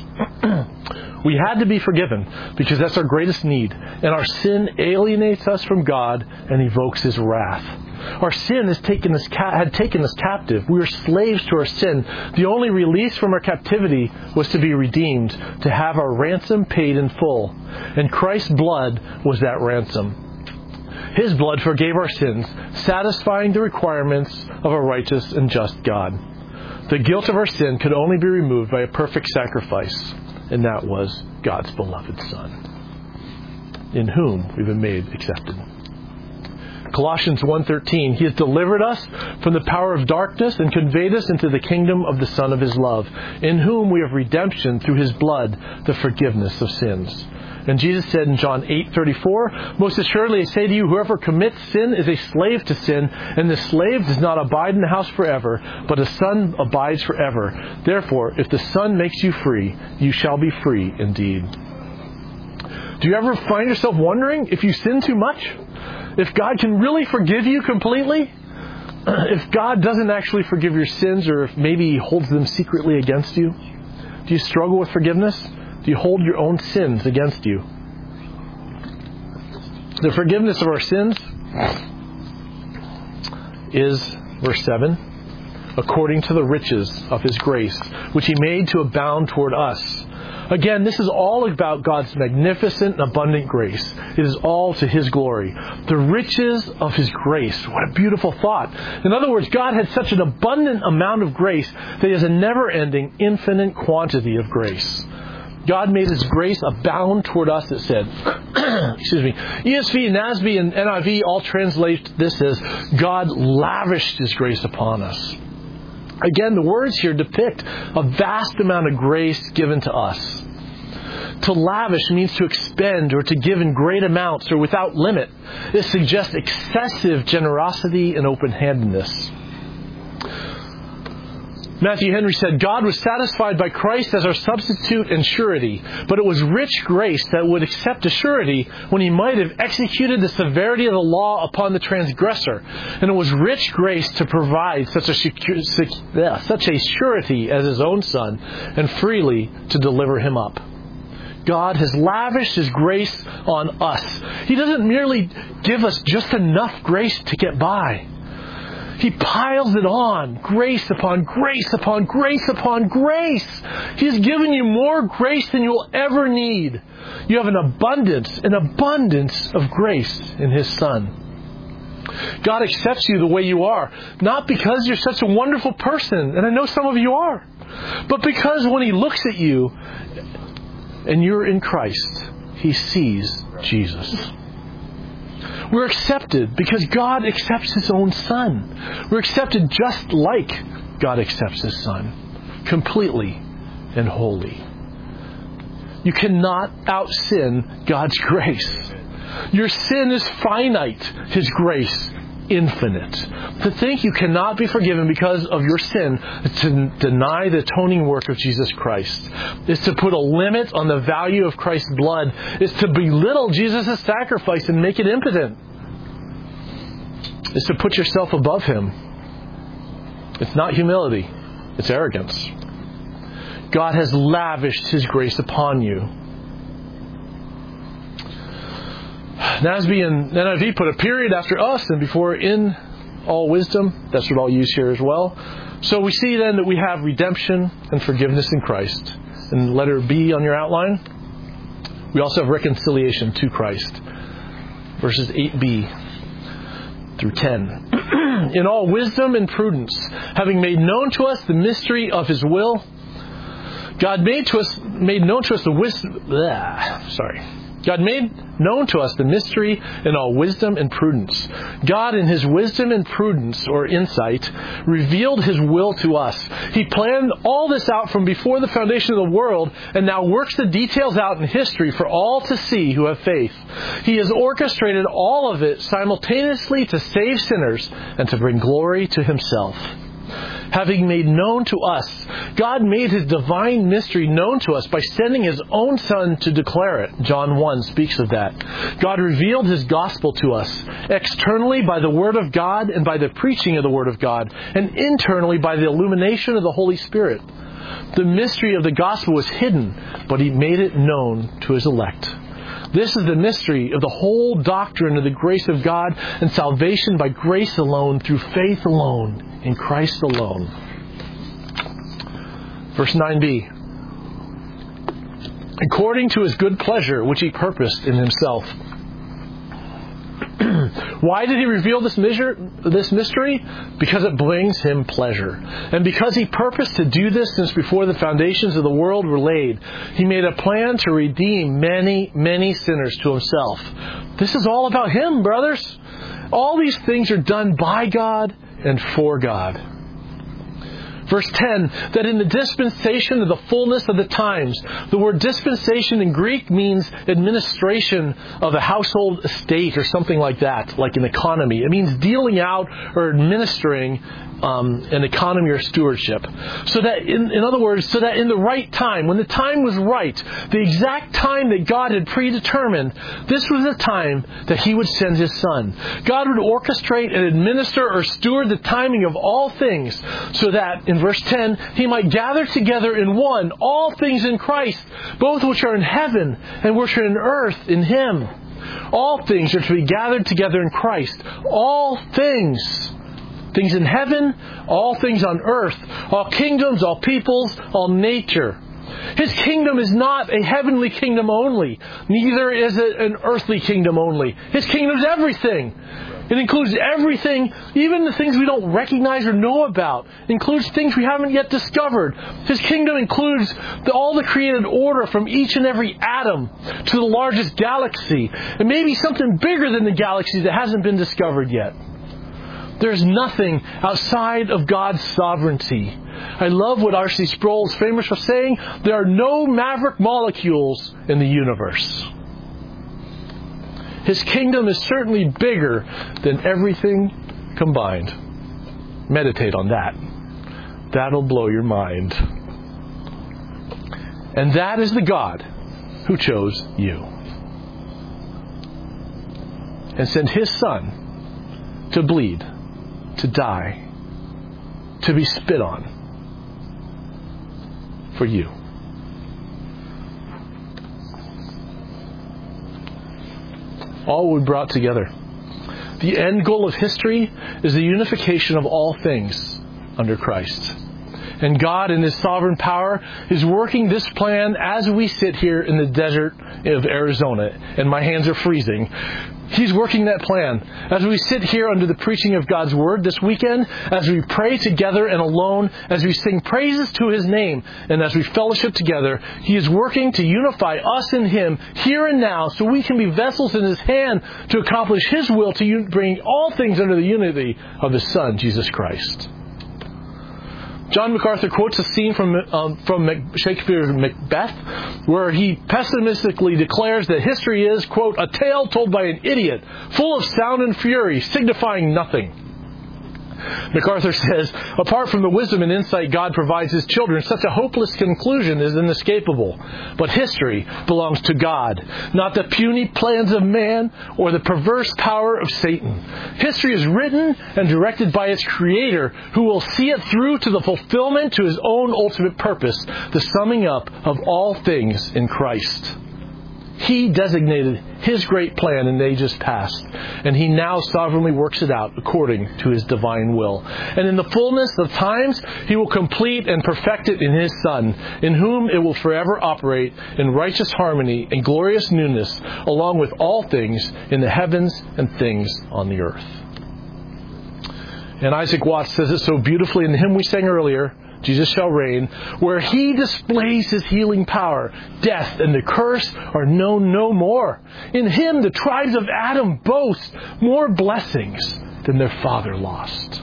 We had to be forgiven because that's our greatest need. And our sin alienates us from God and evokes His wrath. Our sin has taken us ca- had taken us captive. We were slaves to our sin. The only release from our captivity was to be redeemed, to have our ransom paid in full. And Christ's blood was that ransom. His blood forgave our sins, satisfying the requirements of a righteous and just God. The guilt of our sin could only be removed by a perfect sacrifice, and that was God's beloved Son, in whom we've been made accepted. Colossians one thirteen, He has delivered us from the power of darkness and conveyed us into the kingdom of the Son of His love, in whom we have redemption through His blood, the forgiveness of sins. And Jesus said in John eight thirty-four, Most assuredly I say to you, whoever commits sin is a slave to sin, and the slave does not abide in the house forever, but the Son abides forever. Therefore, if the Son makes you free, you shall be free indeed. Do you ever find yourself wondering if you sin too much? If God can really forgive you completely? If God doesn't actually forgive your sins, or if maybe He holds them secretly against you? Do you struggle with forgiveness? Do you hold your own sins against you? The forgiveness of our sins is, verse seven, according to the riches of His grace, which He made to abound toward us. Again, this is all about God's magnificent and abundant grace. It is all to His glory. The riches of His grace. What a beautiful thought. In other words, God had such an abundant amount of grace that He has a never-ending, infinite quantity of grace. God made His grace abound toward us, it said. Excuse me. E S V, N A S B, and N I V all translate this as God lavished His grace upon us. Again, the words here depict a vast amount of grace given to us. To lavish means to expend or to give in great amounts or without limit. It suggests excessive generosity and open-handedness. Matthew Henry said, God was satisfied by Christ as our substitute and surety, but it was rich grace that would accept a surety when He might have executed the severity of the law upon the transgressor. And it was rich grace to provide such a, such a surety as His own Son, and freely to deliver Him up. God has lavished His grace on us. He doesn't merely give us just enough grace to get by. He piles it on, grace upon grace upon grace upon grace. He has given you more grace than you will ever need. You have an abundance, an abundance of grace in His Son. God accepts you the way you are, not because you're such a wonderful person, and I know some of you are, but because when He looks at you and you're in Christ, He sees Jesus. We're accepted because God accepts His own Son. We're accepted just like God accepts His Son, completely and wholly. You cannot out-sin God's grace. Your sin is finite, His grace infinite. To think you cannot be forgiven because of your sin is to deny the atoning work of Jesus Christ. It's to put a limit on the value of Christ's blood. It's to belittle Jesus' sacrifice and make it impotent. It's to put yourself above Him. It's not humility. It's arrogance. God has lavished His grace upon you. N A S B and N I V put a period after us and before in all wisdom. That's what I'll use here as well. So we see then that we have redemption and forgiveness in Christ. And letter B on your outline, we also have reconciliation to Christ. Verses eight b through ten. In all wisdom and prudence, having made known to us the mystery of His will, God made to us made known to us the wisdom. Bleh, sorry. God made known to us the mystery in all wisdom and prudence. God, in His wisdom and prudence, or insight, revealed His will to us. He planned all this out from before the foundation of the world, and now works the details out in history for all to see who have faith. He has orchestrated all of it simultaneously to save sinners and to bring glory to Himself. Having made known to us, God made His divine mystery known to us by sending His own Son to declare it. John one speaks of that. God revealed His gospel to us, externally by the Word of God and by the preaching of the Word of God, and internally by the illumination of the Holy Spirit. The mystery of the gospel was hidden, but he made it known to his elect. This is the mystery of the whole doctrine of the grace of God and salvation by grace alone, through faith alone, in Christ alone. Verse nine b. According to his good pleasure, which he purposed in himself. Why did he reveal this measure, this mystery? Because it brings him pleasure. And because he purposed to do this since before the foundations of the world were laid, he made a plan to redeem many, many sinners to himself. This is all about him, brothers. All these things are done by God and for God. Verse ten, that in the dispensation of the fullness of the times. The word dispensation in Greek means administration of a household estate or something like that, like an economy. It means dealing out or administering um, an economy or stewardship. So that, in, in other words, so that in the right time, when the time was right, the exact time that God had predetermined, this was the time that he would send his Son. God would orchestrate and administer or steward the timing of all things, so that, in verse ten, he might gather together in one all things in Christ, both which are in heaven and which are in earth in him. All things are to be gathered together in Christ. All things. Things in heaven, all things on earth, all kingdoms, all peoples, all nature. His kingdom is not a heavenly kingdom only. Neither is it an earthly kingdom only. His kingdom is everything. It includes everything, even the things we don't recognize or know about. It includes things we haven't yet discovered. His kingdom includes the, all the created order from each and every atom to the largest galaxy. And maybe something bigger than the galaxy that hasn't been discovered yet. There's nothing outside of God's sovereignty. I love what R C Sproul is famous for saying. There are no maverick molecules in the universe. His kingdom is certainly bigger than everything combined. Meditate on that. That'll blow your mind. And that is the God who chose you and sent his Son to bleed, to die, to be spit on for you. All we brought together. The end goal of history is the unification of all things under Christ. And God, in his sovereign power, is working this plan as we sit here in the desert of Arizona, and my hands are freezing. He's working that plan. As we sit here under the preaching of God's Word this weekend, as we pray together and alone, as we sing praises to his name, and as we fellowship together, he is working to unify us in him here and now, so we can be vessels in his hand to accomplish his will, to bring all things under the unity of his Son, Jesus Christ. John MacArthur quotes a scene from um, from Shakespeare's Macbeth, where he pessimistically declares that history is, quote, a tale told by an idiot, full of sound and fury, signifying nothing. MacArthur says, apart from the wisdom and insight God provides his children, such a hopeless conclusion is inescapable. But history belongs to God, not the puny plans of man or the perverse power of Satan. History is written and directed by its creator, who will see it through to the fulfillment to his own ultimate purpose, the summing up of all things in Christ. He designated his great plan in ages past, and he now sovereignly works it out according to his divine will. And in the fullness of times, he will complete and perfect it in his Son, in whom it will forever operate in righteous harmony and glorious newness, along with all things in the heavens and things on the earth. And Isaac Watts says it so beautifully in the hymn we sang earlier, Jesus shall reign, where he displays his healing power. Death and the curse are known no more. In him the tribes of Adam boast more blessings than their father lost.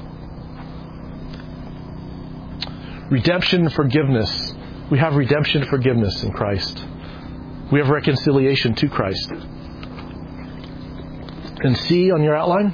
Redemption and forgiveness. We have redemption and forgiveness in Christ. We have reconciliation to Christ. And C on your outline,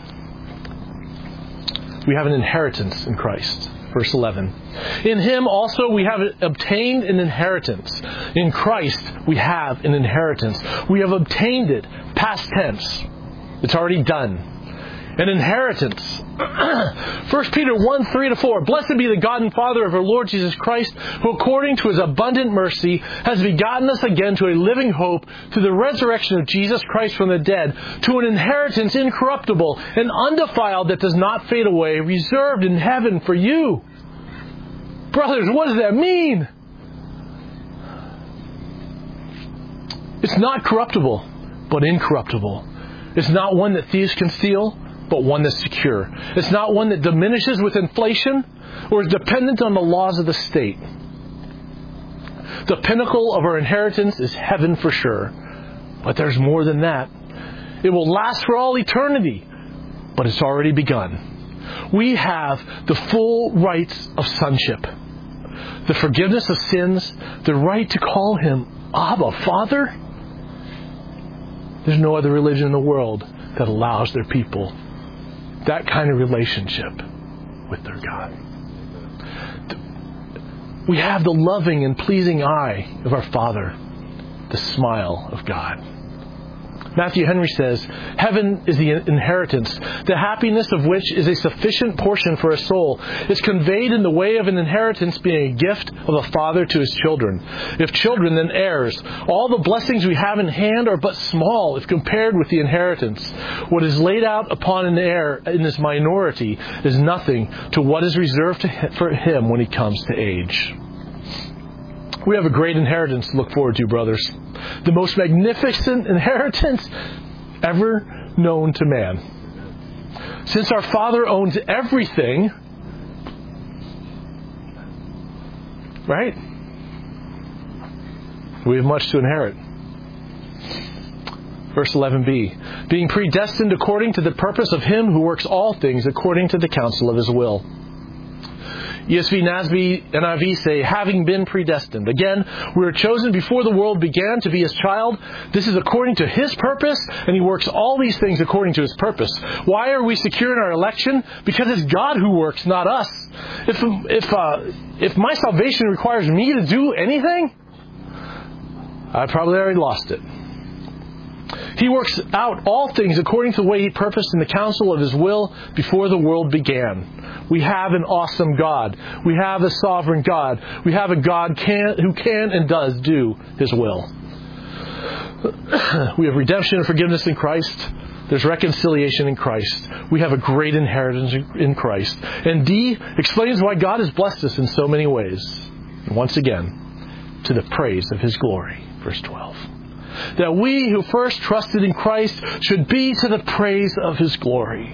we have an inheritance in Christ. Verse eleven. In him also we have obtained an inheritance. In Christ we have an inheritance. We have obtained it. Past tense. It's already done. an inheritance. First Peter one, three to four. Blessed be the God and Father of our Lord Jesus Christ, who according to His abundant mercy has begotten us again to a living hope through the resurrection of Jesus Christ from the dead, to an inheritance incorruptible and undefiled that does not fade away, reserved in heaven for you. Brothers, what does that mean? It's not corruptible, but incorruptible. It's not one that thieves can steal, but one that's secure. It's not one that diminishes with inflation or is dependent on the laws of the state. The pinnacle of our inheritance is heaven for sure. But there's more than that. It will last for all eternity, but it's already begun. We have the full rights of sonship. The forgiveness of sins, the right to call Him Abba, Father. There's no other religion in the world that allows their people that kind of relationship with their God. We have the loving and pleasing eye of our Father, the smile of God. Matthew Henry says, heaven is the inheritance, the happiness of which is a sufficient portion for a soul. It's conveyed in the way of an inheritance being a gift of a father to his children. If children, then heirs. All the blessings we have in hand are but small if compared with the inheritance. What is laid out upon an heir in his minority is nothing to what is reserved to him, for him when he comes to age. We have a great inheritance to look forward to, brothers. The most magnificent inheritance ever known to man. Since our Father owns everything, right? We have much to inherit. Verse eleven b. Being predestined according to the purpose of Him who works all things according to the counsel of His will. E S V, N A S B, N I V say, having been predestined. Again, we were chosen before the world began to be His child. This is according to His purpose, and He works all these things according to His purpose. Why are we secure in our election? Because it's God who works, not us. If if uh, if my salvation requires me to do anything, I probably already lost it. He works out all things according to the way He purposed in the counsel of His will before the world began. We have an awesome God. We have a sovereign God. We have a God can, who can and does do His will. We have redemption and forgiveness in Christ. There's reconciliation in Christ. We have a great inheritance in Christ. And D explains why God has blessed us in so many ways. And once again, to the praise of His glory. Verse twelve. That we who first trusted in Christ should be to the praise of His glory.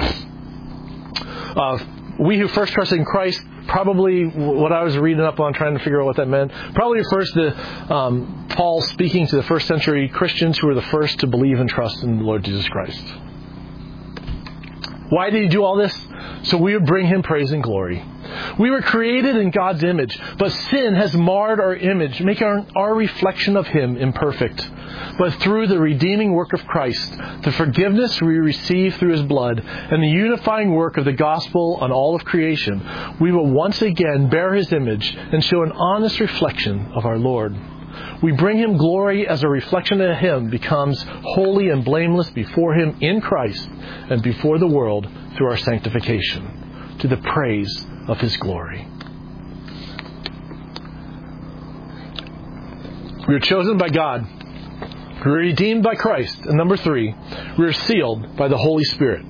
Uh, we who first trusted in Christ, probably what I was reading up on trying to figure out what that meant, probably refers to um, Paul speaking to the first century Christians who were the first to believe and trust in the Lord Jesus Christ. Why did He do all this? So we would bring Him praise and glory. We were created in God's image, but sin has marred our image, making our, our reflection of Him imperfect. But through the redeeming work of Christ, the forgiveness we receive through His blood, and the unifying work of the gospel on all of creation, we will once again bear His image and show an honest reflection of our Lord. We bring Him glory as a reflection of Him becomes holy and blameless before Him in Christ and before the world through our sanctification, to the praise of His glory. We are chosen by God. We are redeemed by Christ. And number three, we are sealed by the Holy Spirit.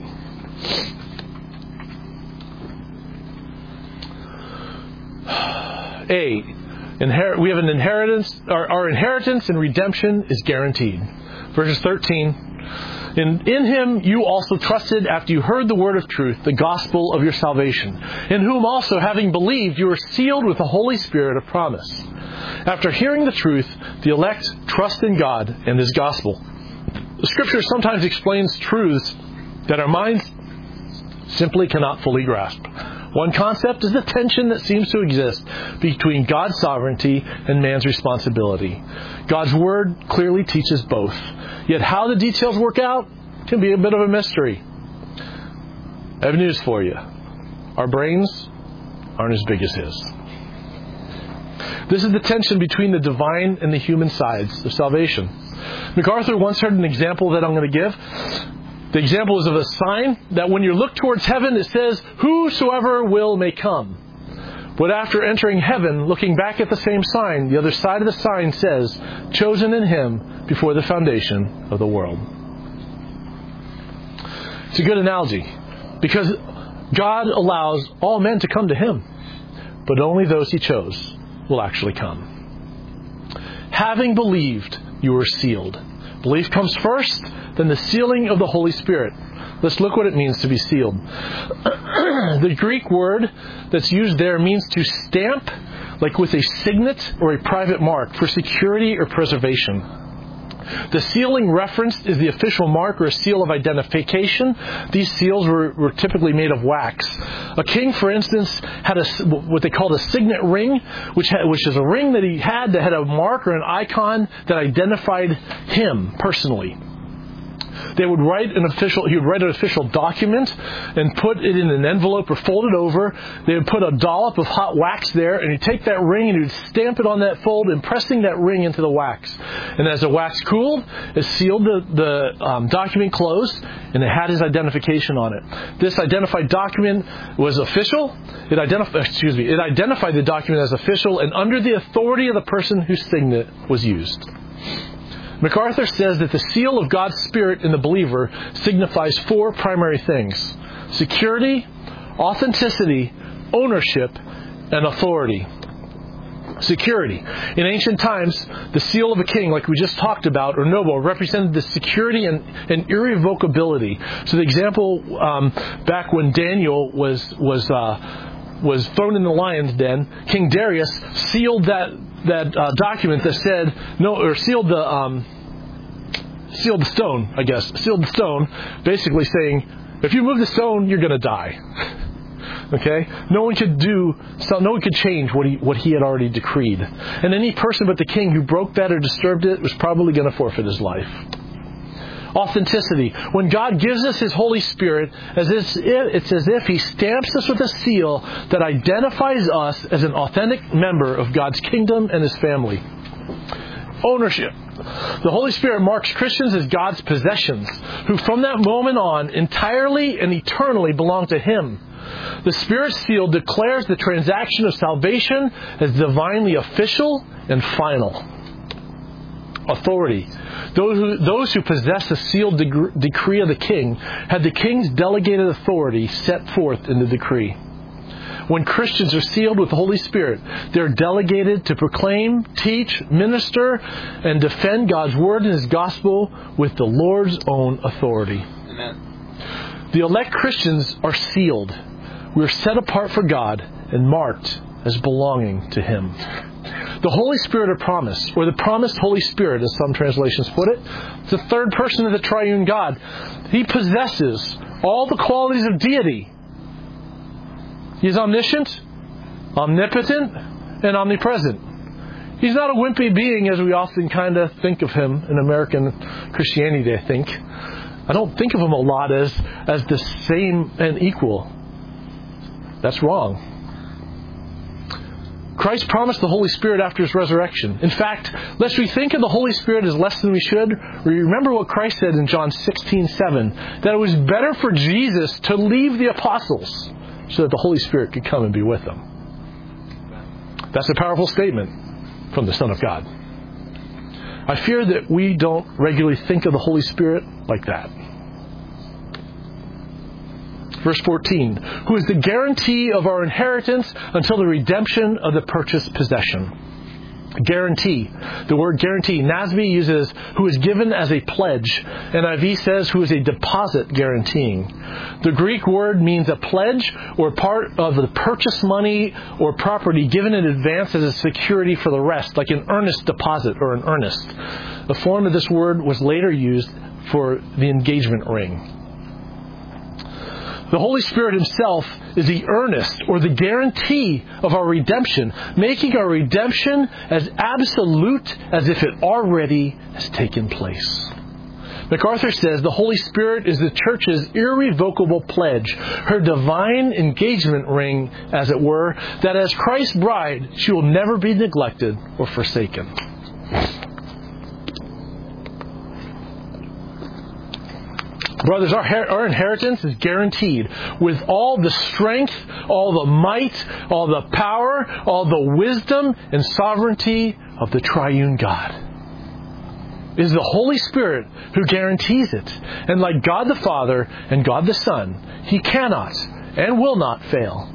A. Inher- we have an inheritance. Our, our inheritance and redemption is guaranteed. Verses thirteen. In, in Him you also trusted after you heard the word of truth, the gospel of your salvation, in whom also, having believed, you were sealed with the Holy Spirit of promise. After hearing the truth, the elect trust in God and His gospel. The Scripture sometimes explains truths that our minds simply cannot fully grasp. One concept is the tension that seems to exist between God's sovereignty and man's responsibility. God's Word clearly teaches both. Yet how the details work out can be a bit of a mystery. I have news for you. Our brains aren't as big as His. This is the tension between the divine and the human sides of salvation. MacArthur once heard an example that I'm going to give. The example is of a sign that when you look towards heaven, it says, whosoever will may come. But after entering heaven, looking back at the same sign, the other side of the sign says, chosen in him before the foundation of the world. It's a good analogy because God allows all men to come to him, but only those he chose will actually come. Having believed, you are sealed. Belief comes first, then the sealing of the Holy Spirit. Let's look what it means to be sealed. The Greek word that's used there means to stamp, like with a signet or a private mark, for security or preservation. The sealing referenced is the official mark or a seal of identification. These seals were, were typically made of wax. A king, for instance, had a, what they called a signet ring, which, had, which is a ring that he had that had a mark or an icon that identified him personally. They would write an official, he would write an official document and put it in an envelope or fold it over. They would put a dollop of hot wax there, and he'd take that ring and he would stamp it on that fold, impressing that ring into the wax. And as the wax cooled, it sealed the, the um, document closed, and it had his identification on it. This identified document was official. It identified, excuse me, it identified the document as official and under the authority of the person whose signet was used. MacArthur says that the seal of God's Spirit in the believer signifies four primary things: security, authenticity, ownership, and authority. Security. In ancient times, the seal of a king, like we just talked about, or noble, represented the security and, and irrevocability. So the example um, back when Daniel was was uh, was thrown in the lion's den, King Darius sealed that that uh, document that said no, or sealed the um, sealed the stone, I guess, sealed the stone, basically saying, if you move the stone, you're going to die. Okay, no one could do, so no one could change what he what he had already decreed, and any person but the king who broke that or disturbed it was probably going to forfeit his life. Authenticity. When God gives us His Holy Spirit, as if, it's as if He stamps us with a seal that identifies us as an authentic member of God's kingdom and His family. Ownership. The Holy Spirit marks Christians as God's possessions, who from that moment on entirely and eternally belong to Him. The Spirit seal declares the transaction of salvation as divinely official and final. Authority. Those who, those who possess the sealed de- decree of the king have the king's delegated authority set forth in the decree. When Christians are sealed with the Holy Spirit, they're delegated to proclaim, teach, minister, and defend God's word and His gospel with the Lord's own authority. Amen. The elect Christians are sealed. We are set apart for God and marked as belonging to Him. The Holy Spirit of promise, or the promised Holy Spirit, as some translations put it, is the third person of the triune God. He possesses all the qualities of deity. He is omniscient, omnipotent, and omnipresent. He's not a wimpy being as we often kind of think of Him in American Christianity, I think. I don't think of Him a lot as, as the same and equal. That's wrong. Christ promised the Holy Spirit after His resurrection. In fact, lest we think of the Holy Spirit as less than we should, we remember what Christ said in John sixteen seven, that it was better for Jesus to leave the apostles so that the Holy Spirit could come and be with them. That's a powerful statement from the Son of God. I fear that we don't regularly think of the Holy Spirit like that. Verse fourteen, who is the guarantee of our inheritance until the redemption of the purchased possession. Guarantee. The word guarantee, N A S B uses who is given as a pledge. N I V says who is a deposit guaranteeing. The Greek word means a pledge or part of the purchase money or property given in advance as a security for the rest, like an earnest deposit or an earnest. The form of this word was later used for the engagement ring. The Holy Spirit Himself is the earnest or the guarantee of our redemption, making our redemption as absolute as if it already has taken place. MacArthur says the Holy Spirit is the church's irrevocable pledge, her divine engagement ring, as it were, that as Christ's bride, she will never be neglected or forsaken. Brothers, our, her- our inheritance is guaranteed with all the strength, all the might, all the power, all the wisdom and sovereignty of the triune God. It is the Holy Spirit who guarantees it. And like God the Father and God the Son, He cannot and will not fail.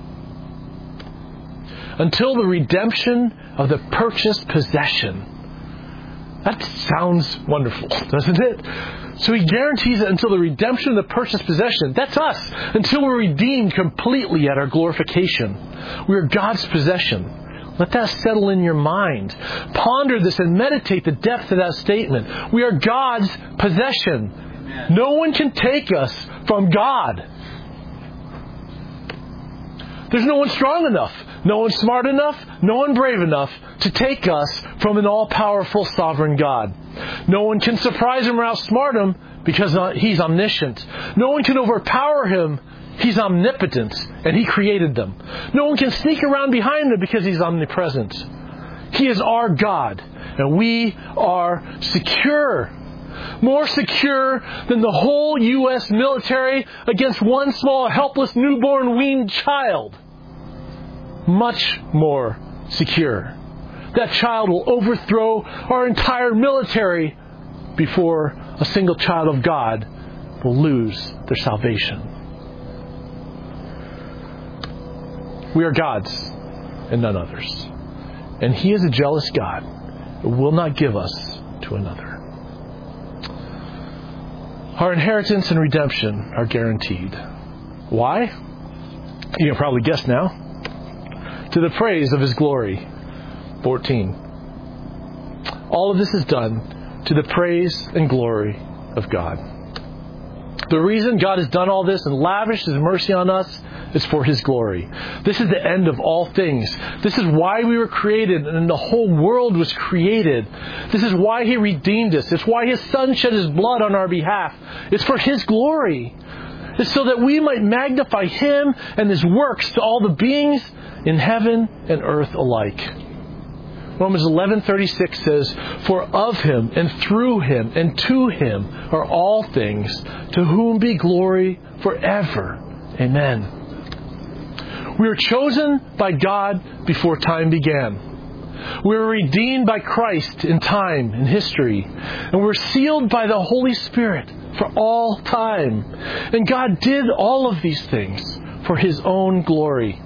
Until the redemption of the purchased possession. That sounds wonderful, doesn't it? So He guarantees it until the redemption of the purchased possession. That's us. Until we're redeemed completely at our glorification. We are God's possession. Let that settle in your mind. Ponder this and meditate the depth of that statement. We are God's possession. Amen. No one can take us from God. There's no one strong enough, no one smart enough, no one brave enough to take us from an all-powerful sovereign God. No one can surprise Him or outsmart Him because He's omniscient. No one can overpower Him. He's omnipotent, and He created them. No one can sneak around behind Him because He's omnipresent. He is our God, and we are secure. More secure than the whole U S military against one small, helpless, newborn, weaned child. Much more secure. That child will overthrow our entire military before a single child of God will lose their salvation. We are God's and none others. And He is a jealous God who will not give us to another. Our inheritance and redemption are guaranteed. Why? You can probably guess now. To the praise of His glory. fourteen. All of this is done to the praise and glory of God. The reason God has done all this and lavished His mercy on us is for His glory. This is the end of all things. This is why we were created and the whole world was created. This is why He redeemed us. It's why His Son shed His blood on our behalf. It's for His glory. It's so that we might magnify Him and His works to all the beings in heaven and earth alike. Romans eleven thirty-six says, "For of Him and through Him and to Him are all things, to whom be glory forever. Amen." We were chosen by God before time began. We were redeemed by Christ in time and history. And we're sealed by the Holy Spirit for all time. And God did all of these things for His own glory.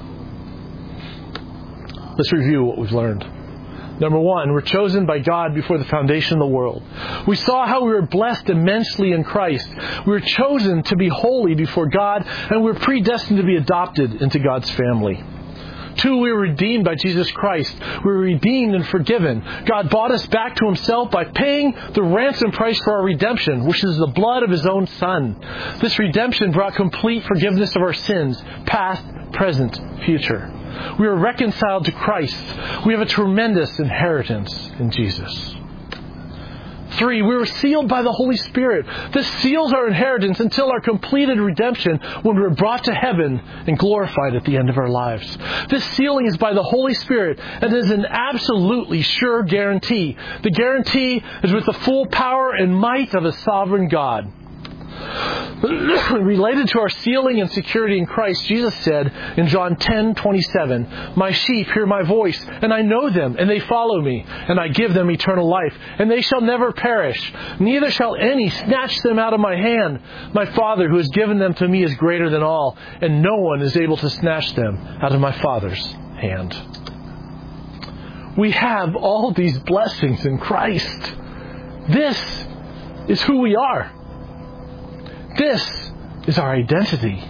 Let's review what we've learned. Number one, we're chosen by God before the foundation of the world. We saw how we were blessed immensely in Christ. We were chosen to be holy before God, and we were predestined to be adopted into God's family. Two, we were redeemed by Jesus Christ. We were redeemed and forgiven. God bought us back to Himself by paying the ransom price for our redemption, which is the blood of His own Son. This redemption brought complete forgiveness of our sins, past, present, future. We are reconciled to Christ. We have a tremendous inheritance in Jesus. Three, we were sealed by the Holy Spirit. This seals our inheritance until our completed redemption when we're brought to heaven and glorified at the end of our lives. This sealing is by the Holy Spirit and is an absolutely sure guarantee. The guarantee is with the full power and might of a sovereign God. Related to our sealing and security in Christ, Jesus said in John ten twenty-seven, "My sheep hear my voice, and I know them, and they follow me, and I give them eternal life, and they shall never perish, neither shall any snatch them out of my hand. My Father who has given them to me is greater than all, and no one is able to snatch them out of my Father's hand." We have all these blessings in Christ. This is who we are. This is our identity.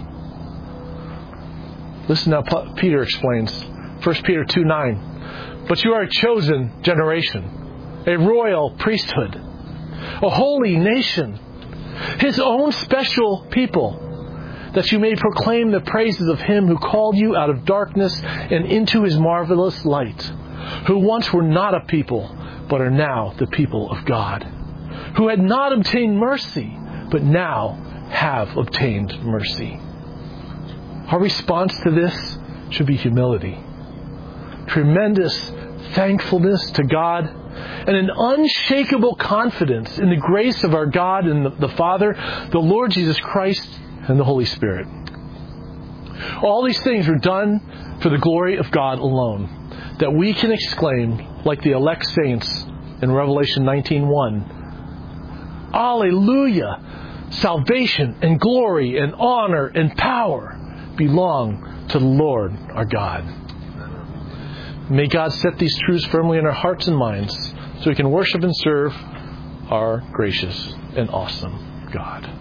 Listen now, Peter explains. First Peter two nine. "But you are a chosen generation, a royal priesthood, a holy nation, His own special people, that you may proclaim the praises of Him who called you out of darkness and into His marvelous light, who once were not a people, but are now the people of God, who had not obtained mercy, but now have obtained mercy." Our response to this should be humility. Tremendous thankfulness to God, and an unshakable confidence in the grace of our God and the, the Father, the Lord Jesus Christ, and the Holy Spirit. All these things are done for the glory of God alone, that we can exclaim, like the elect saints in Revelation nineteen one, Alleluia! Salvation and glory and honor and power belong to the Lord our God. May God set these truths firmly in our hearts and minds so we can worship and serve our gracious and awesome God.